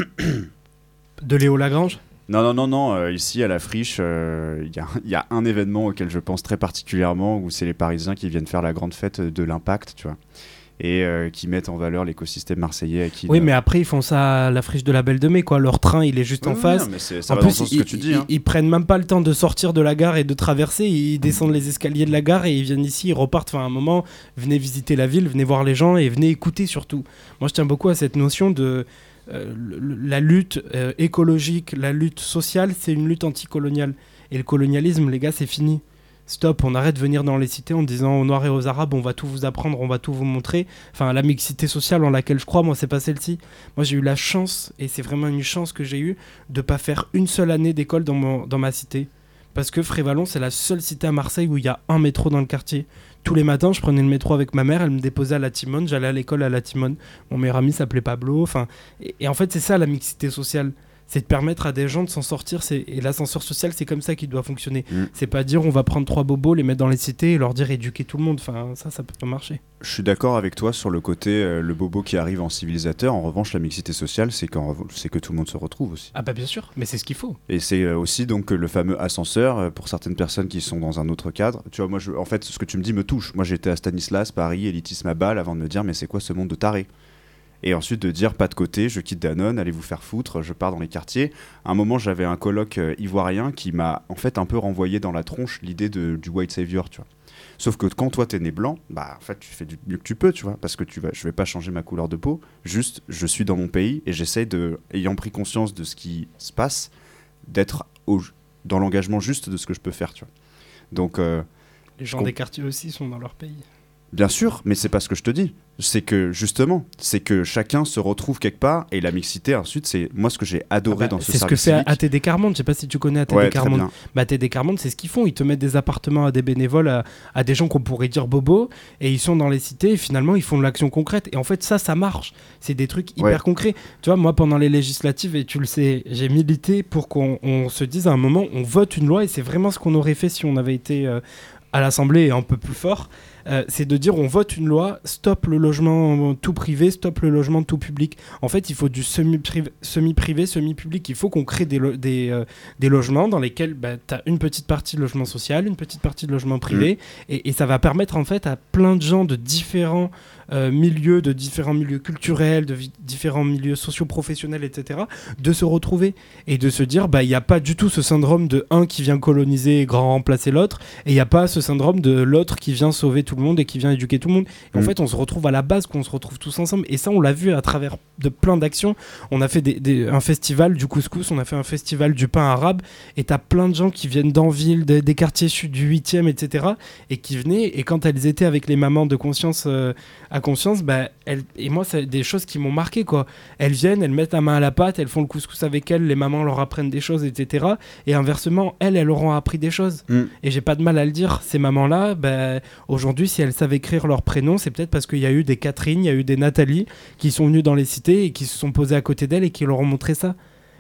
De Léo Lagrange ? Non, non, non, non. Euh, ici, à la Friche, il euh, y, y a un événement auquel je pense très particulièrement, où c'est les Parisiens qui viennent faire la grande fête de l'Impact, tu vois, et euh, qui mettent en valeur l'écosystème marseillais. À qui oui, ne... mais après, ils font ça à la Friche de la Belle de Mai, quoi. Leur train, il est juste oui, en oui, face. Non, mais c'est, ça en va plus, dans le sens ils, que tu dis. ils, Hein. ils prennent même pas le temps de sortir de la gare et de traverser. Ils descendent les escaliers de la gare et ils viennent ici, ils repartent. Enfin, à un moment, venez visiter la ville, venez voir les gens et venez écouter surtout. Moi, je tiens beaucoup à cette notion de... Euh, le, la lutte euh, écologique, la lutte sociale, c'est une lutte anticoloniale. Et le colonialisme, les gars, c'est fini. Stop, on arrête de venir dans les cités en disant aux Noirs et aux Arabes, on va tout vous apprendre, on va tout vous montrer. Enfin, la mixité sociale en laquelle je crois, moi, c'est pas celle-ci. Moi, j'ai eu la chance, et c'est vraiment une chance que j'ai eue, de pas faire une seule année d'école dans, mon, dans ma cité. Parce que Frévalon, c'est la seule cité à Marseille où il y a un métro dans le quartier. Tous les matins, je prenais le métro avec ma mère, elle me déposait à la Timone, j'allais à l'école à la Timone. Mon meilleur ami s'appelait Pablo. Enfin, et, et en fait, c'est ça la mixité sociale. C'est de permettre à des gens de s'en sortir. C'est... Et l'ascenseur social, c'est comme ça qu'il doit fonctionner. Mmh. C'est pas dire on va prendre trois bobos, les mettre dans les cités et leur dire éduquer tout le monde. Enfin, ça, ça peut pas marcher. Je suis d'accord avec toi sur le côté euh, le bobo qui arrive en civilisateur. En revanche, la mixité sociale, c'est, qu'en, c'est que tout le monde se retrouve aussi. Ah bah bien sûr, mais c'est ce qu'il faut. Et c'est euh, aussi donc le fameux ascenseur euh, pour certaines personnes qui sont dans un autre cadre. Tu vois, moi, je, en fait, ce que tu me dis me touche. Moi, j'étais à Stanislas, Paris, élitisme à Bâle, avant de me dire mais c'est quoi ce monde de tarés ? Et ensuite de dire pas de côté, je quitte Danone, allez vous faire foutre, je pars dans les quartiers. À un moment, j'avais un coloc euh, ivoirien qui m'a en fait un peu renvoyé dans la tronche l'idée de, du white savior, tu vois. Sauf que quand toi t'es né blanc, bah en fait tu fais du mieux que tu peux, tu vois, parce que tu vas, je vais pas changer ma couleur de peau, juste je suis dans mon pays et j'essaie de, ayant pris conscience de ce qui se passe, d'être au, dans l'engagement juste de ce que je peux faire, tu vois. Donc euh, les gens comp- des quartiers aussi sont dans leur pays. Bien sûr, mais c'est pas ce que je te dis. C'est que, justement, c'est que chacun se retrouve quelque part, et la mixité, ensuite, c'est moi ce que j'ai adoré ah bah, dans ce c'est service ce que civique. fait A T D Carmonde, je sais pas si tu connais A T D ouais, Carmonde. Bah, A T D Carmonde, c'est ce qu'ils font, ils te mettent des appartements à des bénévoles, à, à des gens qu'on pourrait dire bobos, et ils sont dans les cités, et finalement, ils font de l'action concrète. Et en fait, ça, ça marche. C'est des trucs hyper ouais. concrets. Tu vois, moi, pendant les législatives, et tu le sais, j'ai milité pour qu'on on se dise à un moment, on vote une loi, et c'est vraiment ce qu'on aurait fait si on avait été euh, à l'Assemblée et un peu plus fort. Euh, c'est de dire on vote une loi, stop le logement tout privé, stop le logement tout public. En fait, il faut du semi-privé, semi-privé, semi-public. Il faut qu'on crée des, lo- des, euh, des logements dans lesquels bah, tu as une petite partie de logement social, une petite partie de logement privé. Mmh. Et, et ça va permettre en fait à plein de gens de différents euh, milieux, de différents milieux culturels, de vi- différents milieux socio-professionnels, et cetera, de se retrouver et de se dire bah, il n'y a pas du tout ce syndrome de un qui vient coloniser et grand remplacer l'autre, et il n'y a pas ce syndrome de l'autre qui vient sauver tout le monde et qui vient éduquer tout le monde. Et mmh. en fait, on se retrouve à la base, qu'on se retrouve tous ensemble. Et ça, on l'a vu à travers de plein d'actions. On a fait des, des, un festival du couscous, on a fait un festival du pain arabe, et t'as plein de gens qui viennent d'Anville, des, des quartiers sud du huitième, et cetera, et qui venaient, et quand elles étaient avec les mamans de conscience euh, à conscience, bah, elles, et moi, c'est des choses qui m'ont marqué, quoi. Elles viennent, elles mettent la main à la pâte, elles font le couscous avec elles, les mamans leur apprennent des choses, et cetera. Et inversement, elles, elles leur ont appris des choses. Mmh. Et j'ai pas de mal à le dire, ces mamans-là, bah, aujourd'hui, si elles savent écrire leur prénom, c'est peut-être parce qu'il y a eu des Catherine, il y a eu des Nathalie qui sont venues dans les cités et qui se sont posées à côté d'elles et qui leur ont montré ça.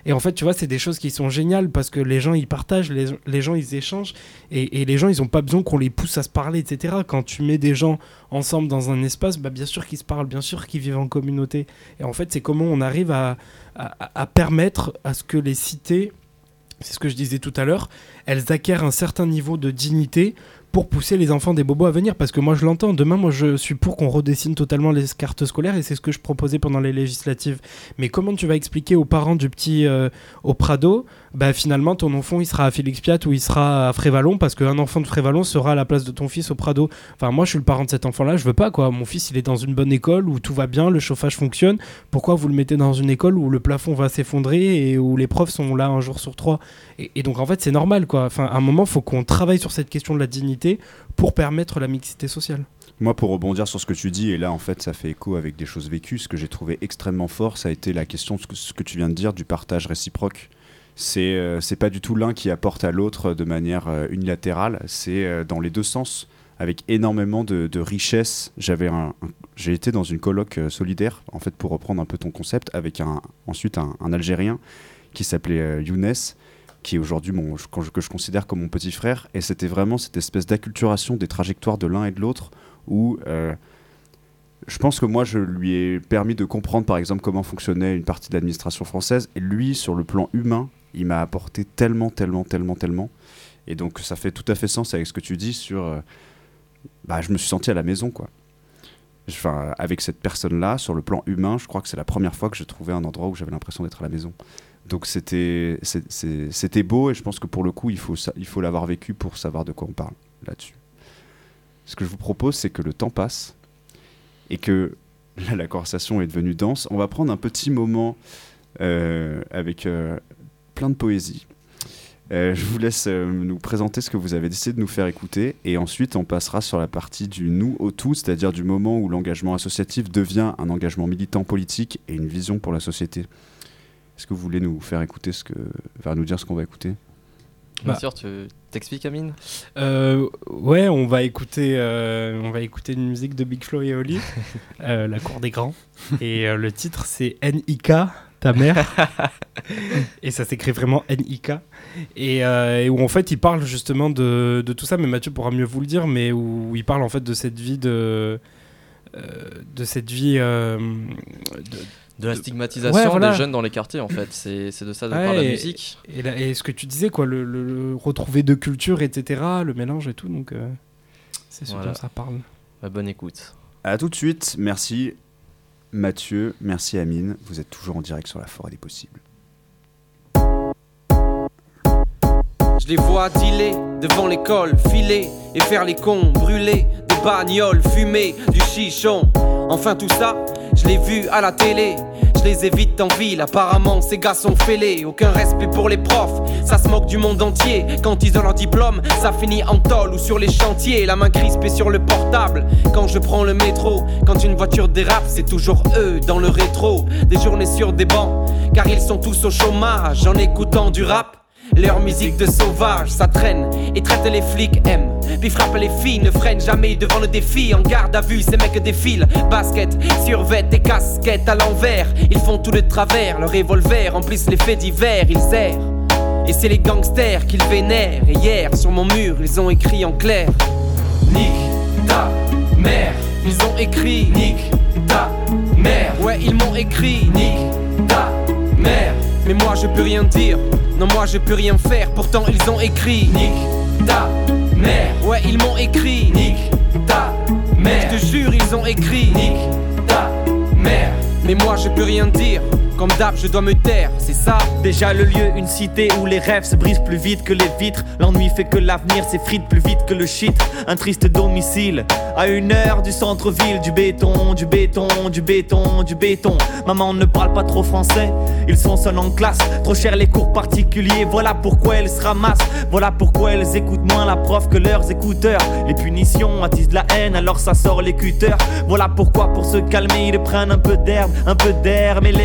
Et en fait, tu vois, c'est des choses qui sont géniales parce que les gens, ils partagent, les, les gens, ils échangent et, et les gens, ils n'ont pas besoin qu'on les pousse à se parler, et cetera. Quand tu mets des gens ensemble dans un espace, bah, bien sûr qu'ils se parlent, bien sûr qu'ils vivent en communauté. Et en fait, c'est comment on arrive à, à, à permettre à ce que les cités, c'est ce que je disais tout à l'heure, elles acquièrent un certain niveau de dignité pour pousser les enfants des bobos à venir, parce que moi je l'entends, demain moi je suis pour qu'on redessine totalement les cartes scolaires et c'est ce que je proposais pendant les législatives. Mais comment tu vas expliquer aux parents du petit euh, au Prado, bah finalement ton enfant il sera à Félix Piat ou il sera à Frévalon parce qu'un enfant de Frévalon sera à la place de ton fils au Prado. Enfin moi je suis le parent de cet enfant là, je veux pas quoi, mon fils il est dans une bonne école où tout va bien, le chauffage fonctionne, pourquoi vous le mettez dans une école où le plafond va s'effondrer et où les profs sont là un jour sur trois et, et donc en fait c'est normal quoi, enfin à un moment faut qu'on travaille sur cette question de la dignité pour permettre la mixité sociale. Moi, pour rebondir sur ce que tu dis, et là, en fait, ça fait écho avec des choses vécues, ce que j'ai trouvé extrêmement fort, ça a été la question de ce que, ce que tu viens de dire, du partage réciproque. C'est, euh, c'est pas du tout l'un qui apporte à l'autre de manière euh, unilatérale, c'est euh, dans les deux sens, avec énormément de, de richesse. J'avais un, un, j'ai été dans une coloc euh, solidaire, en fait, pour reprendre un peu ton concept, avec un, ensuite un, un Algérien qui s'appelait euh, Younes, qui est aujourd'hui mon, que je considère comme mon petit frère, et c'était vraiment cette espèce d'acculturation des trajectoires de l'un et de l'autre, où euh, je pense que moi je lui ai permis de comprendre par exemple comment fonctionnait une partie de l'administration française, et lui sur le plan humain, il m'a apporté tellement, tellement, tellement, tellement, et donc ça fait tout à fait sens avec ce que tu dis sur... Euh, bah, je me suis senti à la maison, quoi. Enfin, avec cette personne-là, sur le plan humain, je crois que c'est la première fois que j'ai trouvé un endroit où j'avais l'impression d'être à la maison. Donc c'était, c'est, c'est, c'était beau, et je pense que pour le coup, il faut, il faut l'avoir vécu pour savoir de quoi on parle là-dessus. Ce que je vous propose, c'est que le temps passe et que là, la conversation est devenue dense. On va prendre un petit moment euh, avec euh, plein de poésie. Euh, je vous laisse euh, nous présenter ce que vous avez décidé de nous faire écouter, et ensuite on passera sur la partie du nous au tout, c'est-à-dire du moment où l'engagement associatif devient un engagement militant politique et une vision pour la société. Est-ce que vous voulez nous faire écouter ce que... Enfin, nous dire ce qu'on va écouter ? Bien bah. sûr, tu t'expliques, Amine ? euh, Ouais, on va écouter, euh, on va écouter une musique de Big Flo et Oli, euh, La Cour des Grands. Et euh, le titre, c'est N I K, ta mère. Et ça s'écrit vraiment N I K. Et, euh, et où en fait, il parle justement de, de tout ça, mais Mathieu pourra mieux vous le dire, mais où il parle en fait de cette vie de... Euh, de cette vie... Euh, de, De la stigmatisation ouais, voilà. des jeunes dans les quartiers, en fait. C'est, c'est de ça dont ouais, parle la et, musique. Et, la, et ce que tu disais, quoi, le, le, le retrouver deux cultures, et cetera, le mélange et tout, donc euh, c'est ce voilà. dont ça parle. Bah, bonne écoute. À tout de suite, merci Mathieu, merci Amine, vous êtes toujours en direct sur la Forêt des Possibles. Je les vois dealer devant l'école, filer et faire les cons, brûler des bagnoles, fumer du chichon. Enfin tout ça, je l'ai vu à la télé. Je les évite en ville, apparemment ces gars sont fêlés. Aucun respect pour les profs, ça se moque du monde entier. Quand ils ont leur diplôme, ça finit en tôle ou sur les chantiers. La main crispée sur le portable, quand je prends le métro. Quand une voiture dérape, c'est toujours eux dans le rétro. Des journées sur des bancs, car ils sont tous au chômage. En écoutant du rap, leur musique de sauvage, ça traîne et traite les flics, aiment. Puis frappe les filles, ne freinent jamais devant le défi. En garde à vue, ces mecs défilent. Basket, survêt et casquette à l'envers. Ils font tout de travers, leurs revolvers remplissent les faits divers, ils errent. Et c'est les gangsters qu'ils vénèrent. Et hier, sur mon mur, ils ont écrit en clair: nique ta mère. Ils ont écrit nique ta mère. Ouais, ils m'ont écrit nique ta mère. Mais moi je peux rien dire, non moi je peux rien faire. Pourtant ils ont écrit nique ta mère. Ouais ils m'ont écrit nique ta mère. Je te jure ils ont écrit nique ta mère. Mais moi je peux rien dire, comme d'hab je dois me taire, c'est ça. Déjà le lieu, une cité où les rêves se brisent plus vite que les vitres. L'ennui fait que l'avenir s'effrite plus vite que le shit. Un triste domicile, à une heure du centre-ville. Du béton, du béton, du béton, du béton. Maman ne parle pas trop français, ils sont seuls en classe. Trop cher les cours particuliers, voilà pourquoi elles se ramassent. Voilà pourquoi elles écoutent moins la prof que leurs écouteurs. Les punitions attisent la haine, alors ça sort les cutters. Voilà pourquoi pour se calmer ils prennent un peu d'herbe, un peu d'air. Mais l'air est pollué,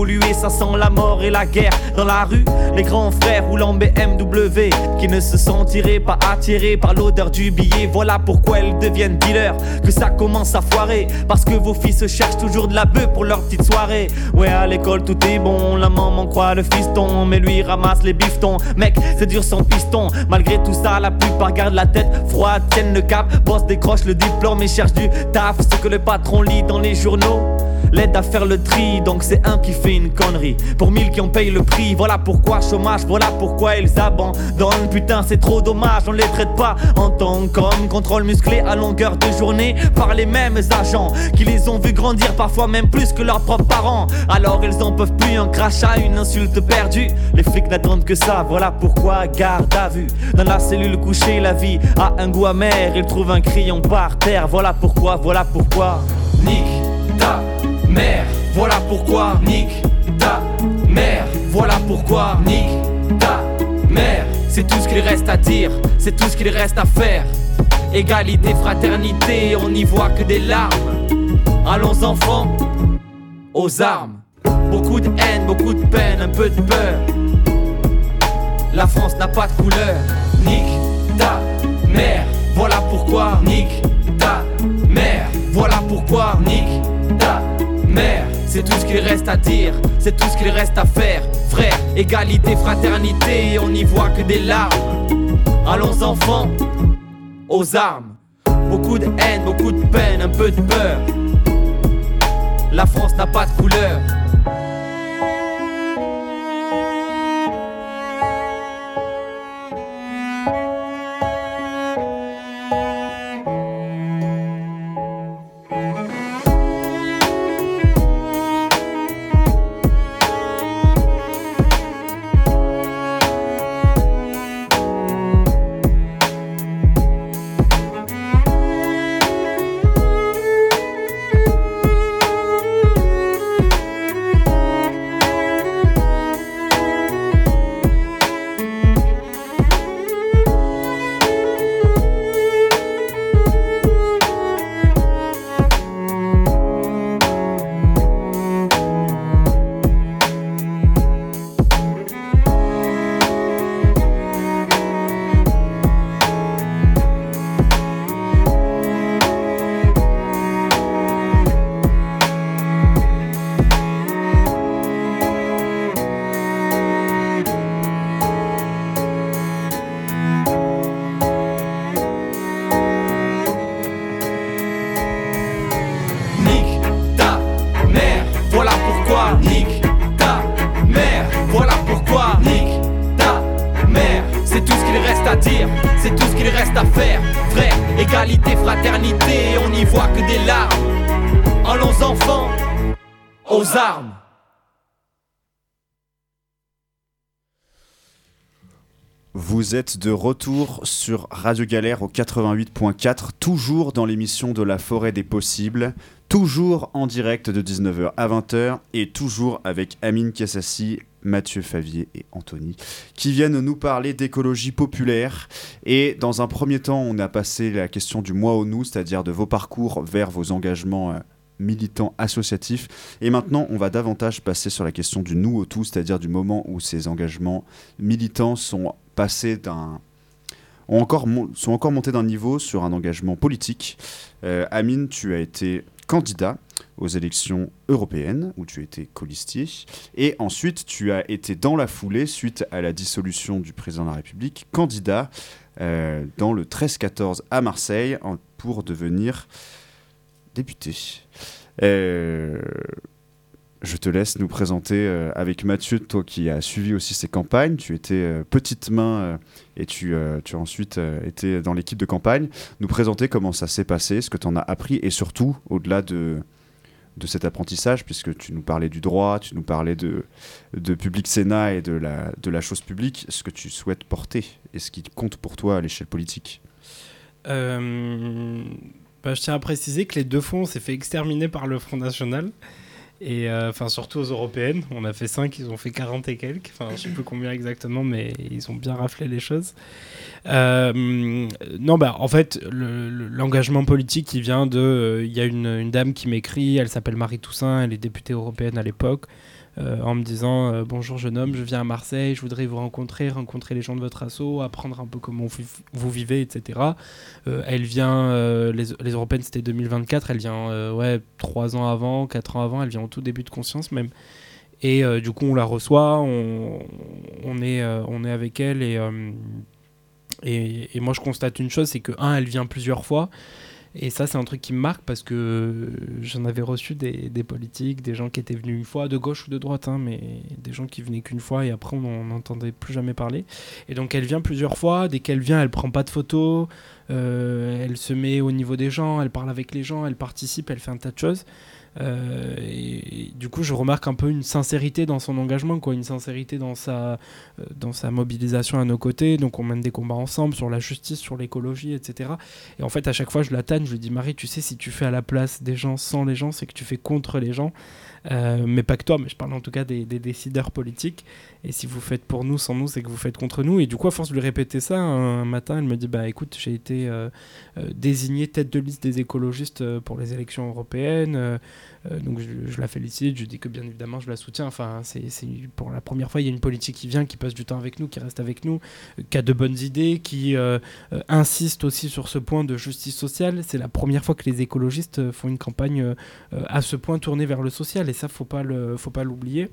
évoluer, ça sent la mort et la guerre. Dans la rue, les grands frères roulant B M W qui ne se sentiraient pas attirés par l'odeur du billet. Voilà pourquoi elles deviennent dealers, que ça commence à foirer. Parce que vos fils cherchent toujours de la bœuf pour leur petite soirée. Ouais, à l'école tout est bon, la maman croit le fiston, mais lui ramasse les bifetons. Mec, c'est dur sans piston. Malgré tout ça, la plupart gardent la tête froide, tiennent le cap, boss décroche le diplôme et cherche du taf. Ce que le patron lit dans les journaux l'aide à faire le tri, donc c'est un qui fait une connerie pour mille qui en payent le prix. Voilà pourquoi chômage, voilà pourquoi ils abandonnent. Putain, c'est trop dommage, on les traite pas en tant qu'hommes. Contrôle musclé à longueur de journée par les mêmes agents qui les ont vus grandir, parfois même plus que leurs propres parents. Alors ils en peuvent plus, un crachat, une insulte perdue. Les flics n'attendent que ça, voilà pourquoi garde à vue. Dans la cellule couchée, la vie a un goût amer. Ils trouvent un crayon par terre, voilà pourquoi, voilà pourquoi. Nique ta mère, voilà pourquoi. Nique ta mère, voilà pourquoi. Nique ta mère, c'est tout ce qu'il reste à dire, c'est tout ce qu'il reste à faire. Égalité, fraternité, on n'y voit que des larmes. Allons enfants, aux armes. Beaucoup de haine, beaucoup de peine, un peu de peur. La France n'a pas de couleur. Nique ta mère, voilà pourquoi. Nique ta mère, voilà pourquoi. Nique ta mère, c'est tout ce qu'il reste à dire, c'est tout ce qu'il reste à faire. Frère, égalité, fraternité, on n'y voit que des larmes. Allons enfants, aux armes. Beaucoup de haine, beaucoup de peine, un peu de peur. La France n'a pas de couleur. Vous êtes de retour sur Radio Galère au quatre-vingt-huit point quatre, toujours dans l'émission de la Forêt des Possibles, toujours en direct de dix-neuf heures à vingt heures et toujours avec Amine Kassassi, Mathieu Favier et Anthony qui viennent nous parler d'écologie populaire. Et dans un premier temps, on a passé la question du moi au nous, c'est-à-dire de vos parcours vers vos engagements euh, militants associatifs. Et maintenant, on va davantage passer sur la question du nous au tout, c'est-à-dire du moment où ces engagements militants sont passés d'un... Ont encore mon... sont encore montés d'un niveau sur un engagement politique. Euh, Amine, tu as été candidat aux élections européennes, où tu étais colistier, et ensuite tu as été dans la foulée, suite à la dissolution du président de la République, candidat euh, dans le treize quatorze à Marseille en... pour devenir député. Euh... Je te laisse nous présenter euh, avec Mathieu, toi qui as suivi aussi ces campagnes. Tu étais euh, petite main euh, et tu, euh, tu as ensuite euh, été dans l'équipe de campagne. Nous présenter comment ça s'est passé, ce que tu en as appris et surtout, au-delà de, de cet apprentissage, puisque tu nous parlais du droit, tu nous parlais de, de Public Sénat et de la, de la chose publique, ce que tu souhaites porter et ce qui compte pour toi à l'échelle politique. Euh, bah, je tiens à préciser que les deux fonds, on s'est fait exterminer par le Front National. Et enfin euh, surtout aux européennes, on a fait cinq, ils ont fait quarante et quelques, enfin je sais plus combien exactement, mais ils ont bien raflé les choses. Euh, non bah en fait le, le, l'engagement politique il vient de, il euh, y a une, une dame qui m'écrit, elle s'appelle Marie Toussaint, elle est députée européenne à l'époque, euh, en me disant euh, bonjour jeune homme, je viens à Marseille, je voudrais vous rencontrer, rencontrer les gens de votre asso, apprendre un peu comment vous, vous vivez, et cetera. Euh, elle vient, euh, les, les européennes c'était deux mille vingt-quatre, elle vient euh, ouais, trois ans avant, quatre ans avant, elle vient au tout début de Conscience même. Et euh, du coup on la reçoit, on, on, est, euh, on est avec elle et, euh, et, et moi je constate une chose, c'est que un, elle vient plusieurs fois. Et ça, c'est un truc qui me marque parce que j'en avais reçu des, des politiques, des gens qui étaient venus une fois, de gauche ou de droite, hein, mais des gens qui venaient qu'une fois et après on n'entendait plus jamais parler. Et donc elle vient plusieurs fois, dès qu'elle vient, elle prend pas de photos, euh, elle se met au niveau des gens, elle parle avec les gens, elle participe, elle fait un tas de choses. Euh, et, et du coup je remarque un peu une sincérité dans son engagement, quoi, une sincérité dans sa, euh, dans sa mobilisation à nos côtés. Donc on mène des combats ensemble sur la justice, sur l'écologie, et cetera. Et en fait à chaque fois je la tanne, je lui dis Marie, tu sais, si tu fais à la place des gens sans les gens, c'est que tu fais contre les gens. Euh, mais pas que toi, mais je parle en tout cas des, des décideurs politiques. Et si vous faites pour nous sans nous, c'est que vous faites contre nous. Et du coup, à force de lui répéter ça, un, un matin, elle me dit bah écoute, j'ai été euh, euh, désignée tête de liste des écologistes euh, pour les élections européennes. Euh, euh, donc je, je la félicite, je lui dis que bien évidemment je la soutiens. Enfin, c'est, c'est pour la première fois, il y a une politique qui vient, qui passe du temps avec nous, qui reste avec nous, euh, qui a de bonnes idées, qui euh, euh, insiste aussi sur ce point de justice sociale. C'est la première fois que les écologistes euh, font une campagne euh, à ce point tournée vers le social. Et ça, faut pas le, faut pas l'oublier.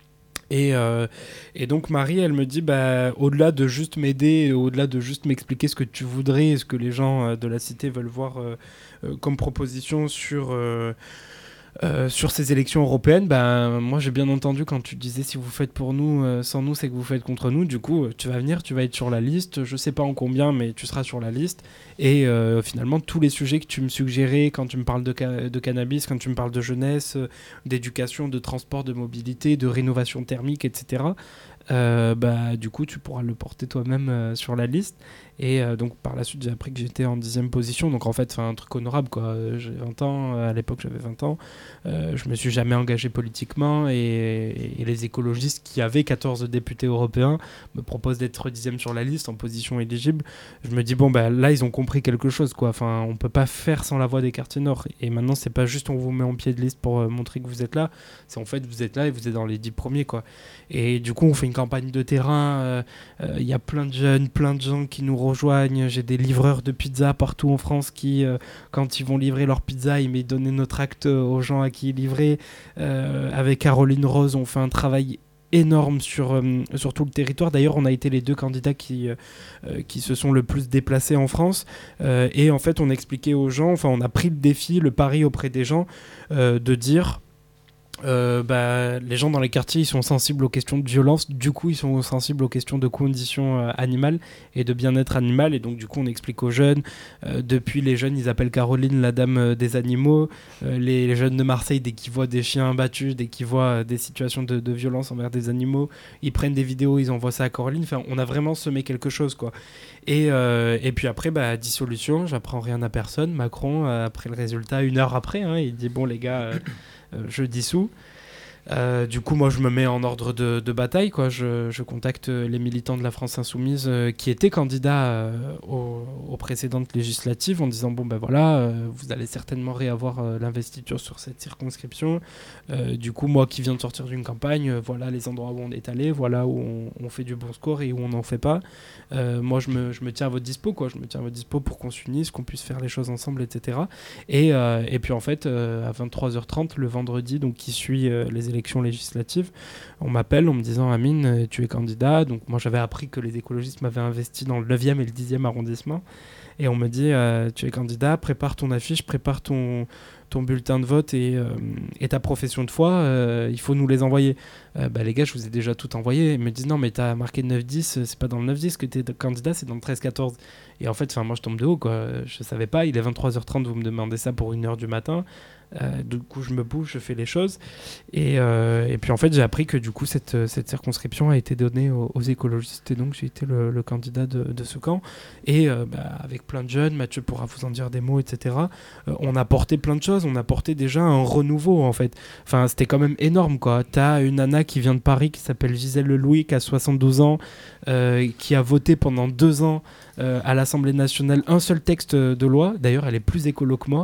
Et, euh, et donc Marie, elle me dit, bah, au-delà de juste m'aider, au-delà de juste m'expliquer ce que tu voudrais et ce que les gens euh, de la cité veulent voir euh, euh, comme proposition sur... Euh, Euh, sur ces élections européennes, ben, moi j'ai bien entendu quand tu disais si vous faites pour nous, euh, sans nous c'est que vous faites contre nous. Du coup, tu vas venir, tu vas être sur la liste, je sais pas en combien, mais tu seras sur la liste. Et euh, finalement, tous les sujets que tu me suggérais quand tu me parles de, ca- de cannabis, quand tu me parles de jeunesse, euh, d'éducation, de transport, de mobilité, de rénovation thermique, et cetera, euh, bah, du coup, tu pourras le porter toi-même euh, sur la liste. Et euh, donc par la suite j'ai appris que j'étais en dixième position, donc en fait c'est un truc honorable, quoi. Euh, j'ai vingt ans, à l'époque j'avais vingt ans, euh, je me suis jamais engagé politiquement et, et les écologistes qui avaient quatorze députés européens me proposent d'être dixième sur la liste en position éligible. Je me dis bon bah là ils ont compris quelque chose, quoi. Enfin on peut pas faire sans la voix des quartiers nord, et maintenant c'est pas juste on vous met en pied de liste pour euh, montrer que vous êtes là, c'est en fait vous êtes là et vous êtes dans les dix premiers, quoi. Et du coup on fait une campagne de terrain, il euh, euh, y a plein de jeunes, plein de gens qui nous rejoignent. J'ai des livreurs de pizza partout en France qui, euh, quand ils vont livrer leur pizza, ils m'ont donné notre acte aux gens à qui ils livraient. Euh, avec Caroline Rose, on fait un travail énorme sur, euh, sur tout le territoire. D'ailleurs, on a été les deux candidats qui, euh, qui se sont le plus déplacés en France. Euh, et en fait, on expliquait aux gens, enfin, on a pris le défi, le pari auprès des gens, euh, de dire... Euh, bah, les gens dans les quartiers ils sont sensibles aux questions de violence, du coup ils sont sensibles aux questions de conditions euh, animales et de bien-être animal, et donc du coup on explique aux jeunes, euh, depuis les jeunes ils appellent Caroline la dame euh, des animaux, euh, les, les jeunes de Marseille dès qu'ils voient des chiens battus, dès qu'ils voient euh, des situations de, de violence envers des animaux, ils prennent des vidéos, ils envoient ça à Caroline. Enfin on a vraiment semé quelque chose, quoi. Et, euh, et puis après bah, dissolution, j'apprends rien à personne. Macron euh, après le résultat, une heure après, hein, il dit bon les gars euh, Euh, je dissous. Euh, du coup, moi, je me mets en ordre de, de bataille, quoi. Je, je contacte les militants de la France Insoumise euh, qui étaient candidats euh, aux, aux précédentes législatives en disant bon ben voilà, euh, vous allez certainement réavoir euh, l'investiture sur cette circonscription. Euh, du coup, moi qui viens de sortir d'une campagne, euh, voilà les endroits où on est allé, voilà où on, on fait du bon score et où on n'en fait pas. Euh, moi, je me, je me tiens à votre dispo, quoi. Je me tiens à votre dispo pour qu'on s'unisse, qu'on puisse faire les choses ensemble, et cetera. Et, euh, et puis en fait, euh, à vingt-trois heures trente, le vendredi, donc qui suit euh, les élections législatives, on m'appelle en me disant Amine, tu es candidat. Donc moi j'avais appris que les écologistes m'avaient investi dans le neuvième et le dixième arrondissement, et on me dit euh, tu es candidat, prépare ton affiche, prépare ton, ton bulletin de vote et, euh, et ta profession de foi, euh, il faut nous les envoyer. Euh, bah, les gars, je vous ai déjà tout envoyé. Ils me disent non mais t'as marqué neuf dix, c'est pas dans le neuf dix que t'es candidat, c'est dans le treize quatorze. Et en fait moi je tombe de haut, quoi. Je savais pas, il est vingt-trois heures trente, vous me demandez ça pour une heure du matin. Euh, du coup je me bouge, je fais les choses, et, euh, et puis en fait j'ai appris que du coup cette, cette circonscription a été donnée aux, aux écologistes, et donc j'ai été le, le candidat de, de ce camp, et euh, bah, avec plein de jeunes, Mathieu pourra vous en dire des mots, etc. Euh, on a porté plein de choses, on a porté déjà un renouveau en fait, enfin c'était quand même énorme, quoi. T'as une nana qui vient de Paris qui s'appelle Gisèle Lelouis, qui a soixante-douze ans, euh, qui a voté pendant deux ans euh, à l'Assemblée nationale un seul texte de loi, d'ailleurs elle est plus écolo que moi.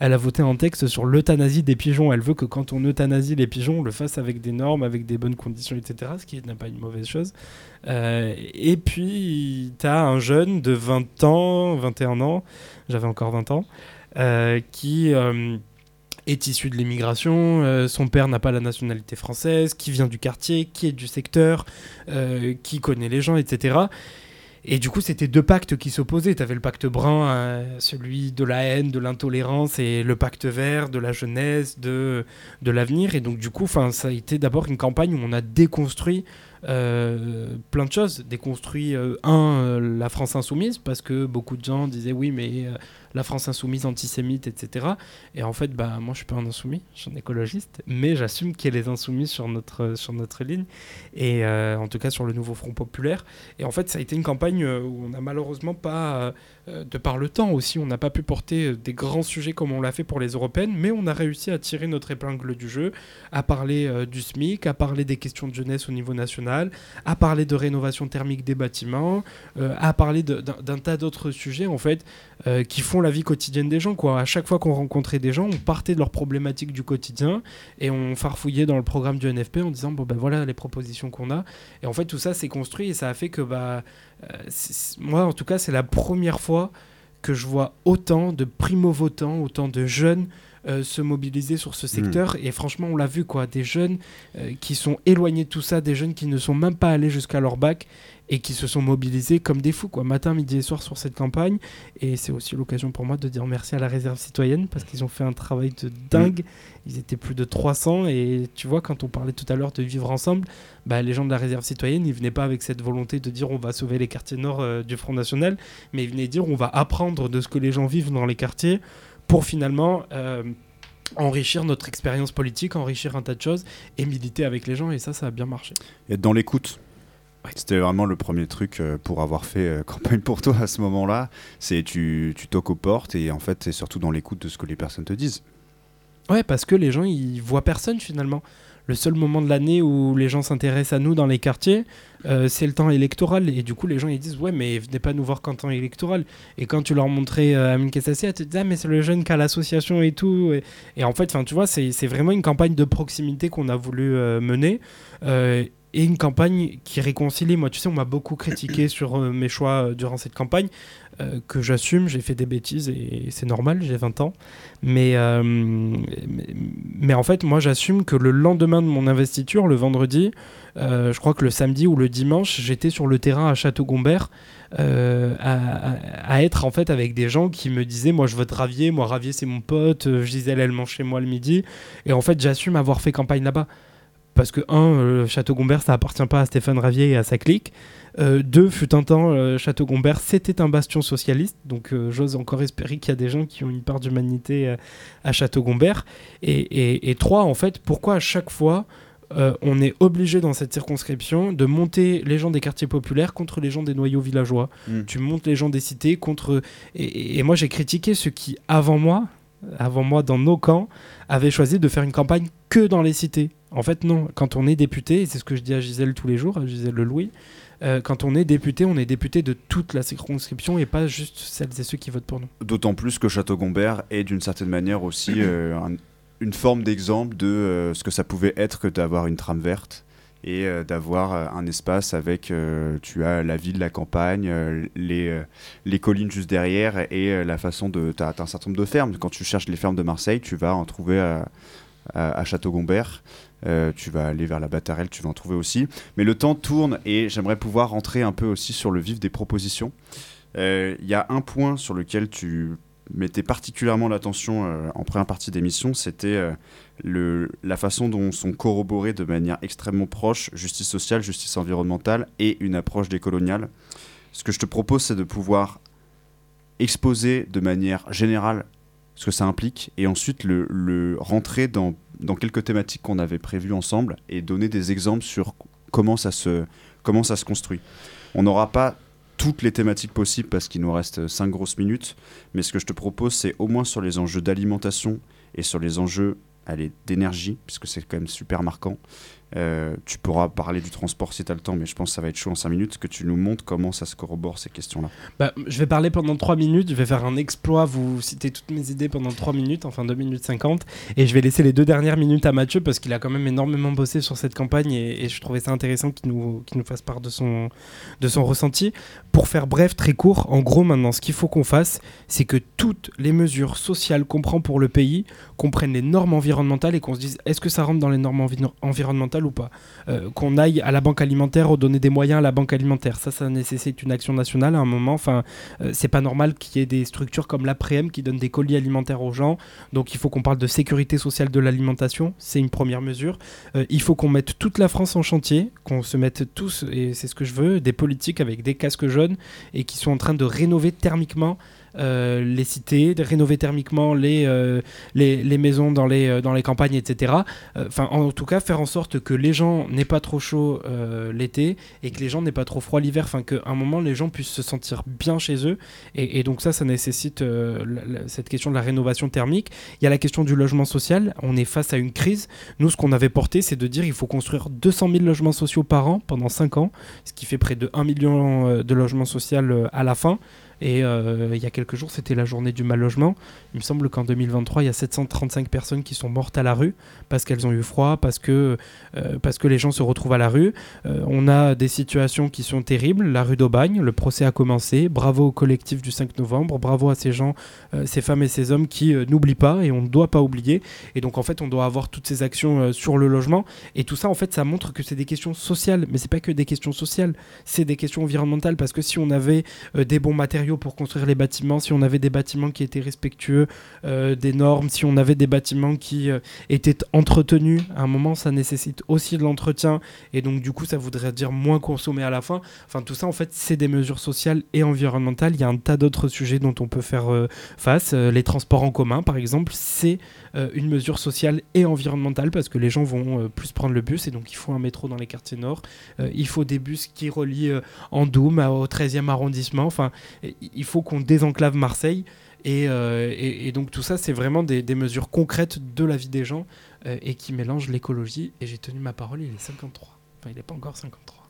elle a voté un texte sur l'euthanasie des pigeons. Elle veut que quand on euthanasie les pigeons, on le fasse avec des normes, avec des bonnes conditions, et cetera. Ce qui n'est pas une mauvaise chose. Euh, et puis, tu as un jeune de vingt ans, vingt et un ans, j'avais encore vingt ans, euh, qui... Euh, est issu de l'immigration, euh, son père n'a pas la nationalité française, qui vient du quartier, qui est du secteur, euh, qui connaît les gens, et cetera. Et du coup, c'était deux pactes qui s'opposaient. Tu avais le pacte brun, euh, celui de la haine, de l'intolérance, et le pacte vert, de la jeunesse, de, de l'avenir. Et donc, du coup, ça a été d'abord une campagne où on a déconstruit euh, plein de choses. Déconstruit, euh, un, euh, la France insoumise, parce que beaucoup de gens disaient oui, mais euh, la France insoumise, antisémite, et cetera. Et en fait, bah, moi, je suis pas un insoumis, je suis un écologiste, mais j'assume qu'il y a les insoumis sur notre, sur notre ligne, et euh, en tout cas sur le nouveau Front Populaire. Et en fait, ça a été une campagne où on n'a malheureusement pas, euh, de par le temps aussi, on n'a pas pu porter des grands sujets comme on l'a fait pour les européennes, mais on a réussi à tirer notre épingle du jeu, à parler euh, du SMIC, à parler des questions de jeunesse au niveau national, à parler de rénovation thermique des bâtiments, euh, à parler de, d'un, d'un tas d'autres sujets en fait, euh, qui font la vie quotidienne des gens, quoi. À chaque fois qu'on rencontrait des gens, on partait de leurs problématiques du quotidien et on farfouillait dans le programme du N F P en disant bon ben voilà les propositions qu'on a. Et en fait tout ça s'est construit et ça a fait que bah euh, moi en tout cas c'est la première fois que je vois autant de primo-votants, autant de jeunes euh, se mobiliser sur ce secteur. Mmh. Et franchement on l'a vu quoi, des jeunes euh, qui sont éloignés de tout ça, des jeunes qui ne sont même pas allés jusqu'à leur bac et qui se sont mobilisés comme des fous, quoi, matin, midi et soir sur cette campagne. Et c'est aussi l'occasion pour moi de dire merci à la réserve citoyenne parce qu'ils ont fait un travail de dingue. Mmh. Ils étaient plus de trois cents et tu vois, quand on parlait tout à l'heure de vivre ensemble, bah, les gens de la réserve citoyenne, ils venaient pas avec cette volonté de dire on va sauver les quartiers nord euh, du Front National, mais ils venaient dire on va apprendre de ce que les gens vivent dans les quartiers pour finalement... Euh, enrichir notre expérience politique, enrichir un tas de choses et militer avec les gens, et ça, ça a bien marché. Et être dans l'écoute. Ouais. C'était vraiment le premier truc euh, pour avoir fait euh, campagne pour toi à ce moment-là. C'est tu, tu toques aux portes et en fait, c'est surtout dans l'écoute de ce que les personnes te disent. Ouais, parce que les gens, ils voient personne finalement. Le seul moment de l'année où les gens s'intéressent à nous dans les quartiers, euh, c'est le temps électoral. Et du coup, les gens ils disent « Ouais, mais venez pas nous voir quand temps électoral. » Et quand tu leur montrais euh, Amine Kessassi, tu te dis « Ah, mais c'est le jeune qui a l'association et tout. » Et, et en fait, tu vois, c'est, c'est vraiment une campagne de proximité qu'on a voulu euh, mener. Euh, et une campagne qui réconcilie. Moi, tu sais, on m'a beaucoup critiqué sur euh, mes choix euh, durant cette campagne, euh, que j'assume, j'ai fait des bêtises et c'est normal, j'ai vingt ans. Mais, euh, mais, mais en fait, moi, j'assume que le lendemain de mon investiture, le vendredi, euh, je crois que le samedi ou le dimanche, j'étais sur le terrain à Château-Gombert euh, à, à, à être en fait avec des gens qui me disaient « Moi, je vote Ravier, moi, Ravier, c'est mon pote, Gisèle, elle mange chez moi le midi. » Et en fait, j'assume avoir fait campagne là-bas. Parce que, un, euh, Château-Gombert, ça appartient pas à Stéphane Ravier et à sa clique. Euh, deux, fut un temps, euh, Château-Gombert, c'était un bastion socialiste. Donc, euh, j'ose encore espérer qu'il y a des gens qui ont une part d'humanité euh, à Château-Gombert. Et, et, et trois, en fait, pourquoi à chaque fois, euh, on est obligé dans cette circonscription de monter les gens des quartiers populaires contre les gens des noyaux villageois. Mmh. Tu montes les gens des cités contre... Et, et, et moi, j'ai critiqué ceux qui, avant moi... avant moi dans nos camps, avaient choisi de faire une campagne que dans les cités. En fait, non. Quand on est député, et c'est ce que je dis à Gisèle tous les jours, à Gisèle Le Louis, euh, quand on est député, on est député de toute la circonscription et pas juste celles et ceux qui votent pour nous. D'autant plus que Château-Gombert est d'une certaine manière aussi euh, un, une forme d'exemple de euh, ce que ça pouvait être que d'avoir une trame verte et euh, d'avoir euh, un espace avec, euh, tu as la ville, la campagne, euh, les, euh, les collines juste derrière et euh, la façon de... Tu as un certain nombre de fermes. Quand tu cherches les fermes de Marseille, tu vas en trouver à, à, à Château-Gombert. Euh, tu vas aller vers la Battarelle, tu vas en trouver aussi. Mais le temps tourne et j'aimerais pouvoir rentrer un peu aussi sur le vif des propositions. Il euh, y a un point sur lequel tu mettais particulièrement l'attention euh, en première partie d'émission, c'était euh, le, la façon dont sont corroborées de manière extrêmement proche justice sociale, justice environnementale et une approche décoloniale. Ce que je te propose, c'est de pouvoir exposer de manière générale ce que ça implique et ensuite le, le rentrer dans, dans quelques thématiques qu'on avait prévues ensemble et donner des exemples sur comment ça se, comment ça se construit. On n'aura pas toutes les thématiques possibles parce qu'il nous reste cinq grosses minutes, mais ce que je te propose, c'est au moins sur les enjeux d'alimentation et sur les enjeux allez, d'énergie, puisque c'est quand même super marquant, Euh, tu pourras parler du transport si tu as le temps, mais je pense que ça va être chaud en cinq minutes, que tu nous montres comment ça se corrobore ces questions-là. Bah, je vais parler pendant trois minutes, je vais faire un exploit, vous citez toutes mes idées pendant trois minutes, enfin deux minutes cinquante, et je vais laisser les deux dernières minutes à Mathieu parce qu'il a quand même énormément bossé sur cette campagne et, et je trouvais ça intéressant qu'il nous, qu'il nous fasse part de son, de son ressenti. Pour faire bref, très court, en gros maintenant ce qu'il faut qu'on fasse, c'est que toutes les mesures sociales qu'on prend pour le pays, qu'on prenne les normes environnementales et qu'on se dise est-ce que ça rentre dans les normes envi- environnementales ou pas, euh, qu'on aille à la banque alimentaire ou donner des moyens à la banque alimentaire, ça ça nécessite une action nationale à un moment. Enfin euh, c'est pas normal qu'il y ait des structures comme l'Aprem qui donnent des colis alimentaires aux gens, donc il faut qu'on parle de sécurité sociale de l'alimentation, c'est une première mesure. Euh, il faut qu'on mette toute la France en chantier, qu'on se mette tous, et c'est ce que je veux, des politiques avec des casques jaunes et qui sont en train de rénover thermiquement Euh, les cités, de rénover thermiquement les, euh, les, les maisons dans les, euh, dans les campagnes, et cetera. Enfin, euh, en tout cas, faire en sorte que les gens n'aient pas trop chaud euh, l'été et que les gens n'aient pas trop froid l'hiver. Enfin, qu'à un moment, les gens puissent se sentir bien chez eux. Et, et donc ça, ça nécessite euh, la, la, cette question de la rénovation thermique. Il y a la question du logement social. On est face à une crise. Nous, ce qu'on avait porté, c'est de dire qu'il faut construire deux cent mille logements sociaux par an pendant cinq ans, ce qui fait près de un million de logements sociaux à la fin. Et euh, il y a quelques jours, c'était la journée du mal logement. Il me semble qu'en deux mille vingt-trois, il y a sept cent trente-cinq personnes qui sont mortes à la rue parce qu'elles ont eu froid, parce que, euh, parce que les gens se retrouvent à la rue. Euh, on a des situations qui sont terribles. La rue d'Aubagne, le procès a commencé. Bravo au collectif du cinq novembre. Bravo à ces gens, euh, ces femmes et ces hommes qui euh, n'oublient pas et on ne doit pas oublier. Et donc, en fait, on doit avoir toutes ces actions euh, sur le logement. Et tout ça, en fait, ça montre que c'est des questions sociales. Mais ce n'est pas que des questions sociales, c'est des questions environnementales. Parce que si on avait euh, des bons matériaux pour construire les bâtiments, si on avait des bâtiments qui étaient respectueux euh, des normes, si on avait des bâtiments qui euh, étaient entretenus, à un moment ça nécessite aussi de l'entretien et donc du coup ça voudrait dire moins consommer à la fin. Enfin tout ça en fait c'est des mesures sociales et environnementales. Il y a un tas d'autres sujets dont on peut faire euh, face. Euh, les transports en commun par exemple, c'est euh, une mesure sociale et environnementale parce que les gens vont euh, plus prendre le bus et donc il faut un métro dans les quartiers nord. Euh, il faut des bus qui relient euh, Andoum au treizième arrondissement. Enfin il faut qu'on désenclave Marseille et, euh, et, et donc tout ça c'est vraiment des, des mesures concrètes de la vie des gens euh, et qui mélangent l'écologie. Et j'ai tenu ma parole, il est cinquante-trois, enfin il n'est pas encore cinquante-trois.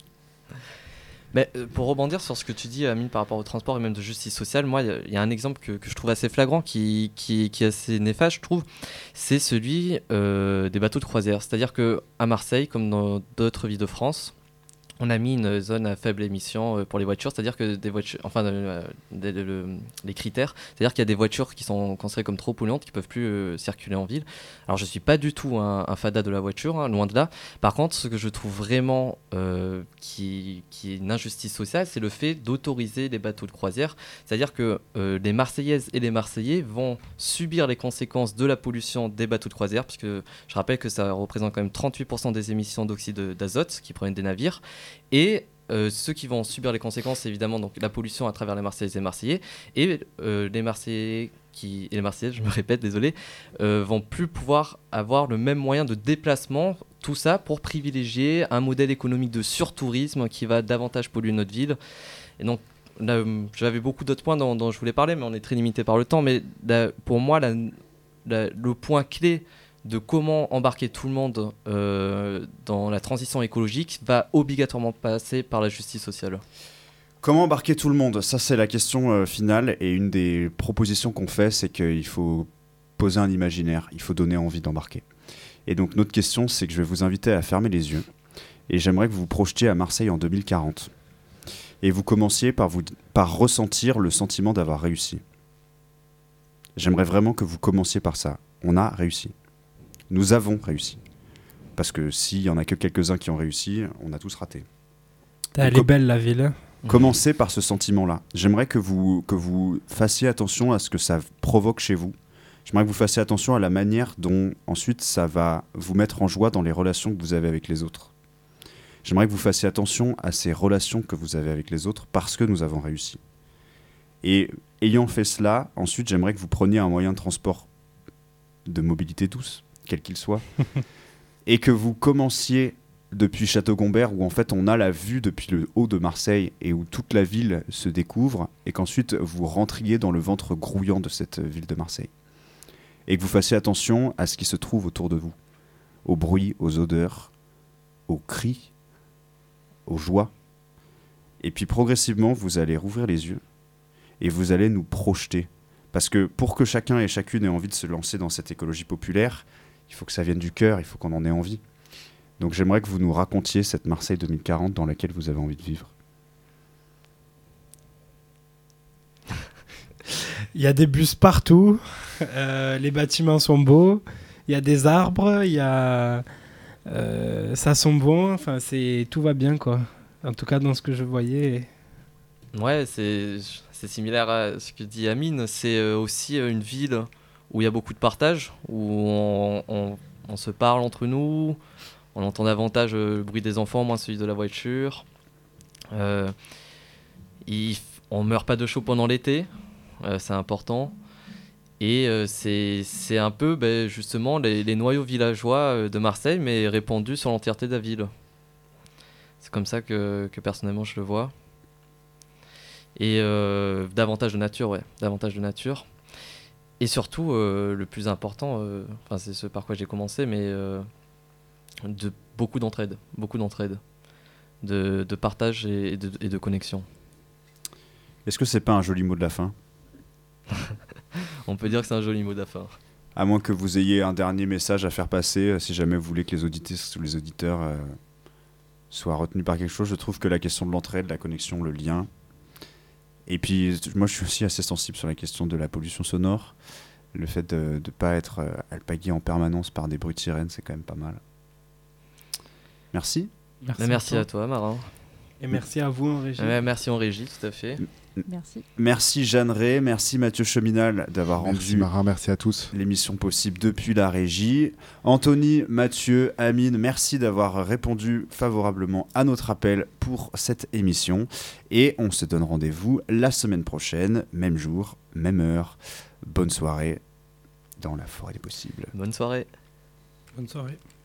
Mais euh, pour rebondir sur ce que tu dis, Amine, par rapport au transport et même de justice sociale, moi, il y, y a un exemple que, que je trouve assez flagrant, qui, qui, qui est assez néfaste, je trouve, c'est celui euh, des bateaux de croisière. C'est-à-dire qu'à Marseille, comme dans d'autres villes de France, on a mis une zone à faible émission pour les voitures, c'est-à-dire que des voitures, enfin, euh, des, des, des, les critères, c'est-à-dire qu'il y a des voitures qui sont considérées comme trop polluantes, qui ne peuvent plus euh, circuler en ville. Alors, je ne suis pas du tout un, un fada de la voiture, hein, loin de là. Par contre, ce que je trouve vraiment euh, qui, qui est une injustice sociale, c'est le fait d'autoriser les bateaux de croisière. C'est-à-dire que euh, les Marseillaises et les Marseillais vont subir les conséquences de la pollution des bateaux de croisière, puisque je rappelle que ça représente quand même trente-huit pour cent des émissions d'oxyde d'azote qui proviennent des navires. Et euh, ceux qui vont subir les conséquences, évidemment, donc la pollution à travers les Marseillaises et les Marseillais, et euh, les Marseillais qui, et les Marseillaises, je me répète, désolé, euh, vont plus pouvoir avoir le même moyen de déplacement, tout ça pour privilégier un modèle économique de surtourisme qui va davantage polluer notre ville. Et donc, là, j'avais beaucoup d'autres points dont, dont je voulais parler, mais on est très limité par le temps. Mais là, pour moi, la, la, le point clé de comment embarquer tout le monde euh, dans la transition écologique va obligatoirement passer par la justice sociale. Comment embarquer tout le monde ? Ça, c'est la question euh, finale. Et une des propositions qu'on fait, c'est qu'il faut poser un imaginaire. Il faut donner envie d'embarquer. Et donc, notre question, c'est que je vais vous inviter à fermer les yeux. Et j'aimerais que vous vous projetiez à Marseille en deux mille quarante. Et vous commenciez par, vous, par ressentir le sentiment d'avoir réussi. J'aimerais vraiment que vous commenciez par ça. On a réussi. Nous avons réussi. Parce que s'il n'y en a que quelques-uns qui ont réussi, on a tous raté. Elle est belle la ville. Commencez par ce sentiment-là. J'aimerais que vous, que vous fassiez attention à ce que ça provoque chez vous. J'aimerais que vous fassiez attention à la manière dont ensuite ça va vous mettre en joie dans les relations que vous avez avec les autres. J'aimerais que vous fassiez attention à ces relations que vous avez avec les autres parce que nous avons réussi. Et ayant fait cela, ensuite j'aimerais que vous preniez un moyen de transport de mobilité douce, quel qu'il soit, et que vous commenciez depuis Château-Gombert, où en fait on a la vue depuis le haut de Marseille et où toute la ville se découvre, et qu'ensuite vous rentriez dans le ventre grouillant de cette ville de Marseille. Et que vous fassiez attention à ce qui se trouve autour de vous, aux bruits, aux odeurs, aux cris, aux joies. Et puis progressivement, vous allez rouvrir les yeux et vous allez nous projeter. Parce que pour que chacun et chacune ait envie de se lancer dans cette écologie populaire, il faut que ça vienne du cœur, il faut qu'on en ait envie. Donc j'aimerais que vous nous racontiez cette Marseille deux mille quarante dans laquelle vous avez envie de vivre. Il y a des bus partout, euh, les bâtiments sont beaux, il y a des arbres, il y a euh, ça sent bon, enfin c'est tout va bien quoi. En tout cas dans ce que je voyais. Ouais, c'est c'est similaire à ce que dit Amine. C'est euh, aussi euh, une ville où il y a beaucoup de partage, où on, on, on se parle entre nous, on entend davantage euh, le bruit des enfants, moins celui de la voiture. Euh, il, on meurt pas de chaud pendant l'été. Euh, c'est important. Et euh, c'est, c'est un peu ben, justement les, les noyaux villageois euh, de Marseille, mais répandus sur l'entièreté de la ville. C'est comme ça que, que personnellement je le vois. Et euh, davantage de nature, ouais, davantage de nature. Et surtout, euh, le plus important, euh, enfin c'est ce par quoi j'ai commencé, mais euh, de, beaucoup d'entraide, beaucoup d'entraide, de, de partage et de, et de connexion. Est-ce que c'est pas un joli mot de la fin ? On peut dire que c'est un joli mot de la fin. À moins que vous ayez un dernier message à faire passer, euh, si jamais vous voulez que les auditeurs, les auditeurs euh, soient retenus par quelque chose. Je trouve que la question de l'entraide, la connexion, le lien. Et puis, moi, je suis aussi assez sensible sur la question de la pollution sonore. Le fait de ne pas être euh, alpagué en permanence par des bruits de sirène, c'est quand même pas mal. Merci. Merci, merci à toi, Marin. Et merci à vous en régie. Ouais, merci en régie, tout à fait. Merci. Merci Jeanne Ray, merci Mathieu Cheminal d'avoir Merci rendu Marin, merci à tous. l'émission possible depuis la régie. Anthony, Mathieu, Amine, merci d'avoir répondu favorablement à notre appel pour cette émission. Et on se donne rendez-vous la semaine prochaine, même jour, même heure. Bonne soirée dans la forêt des possibles. Bonne soirée. Bonne soirée.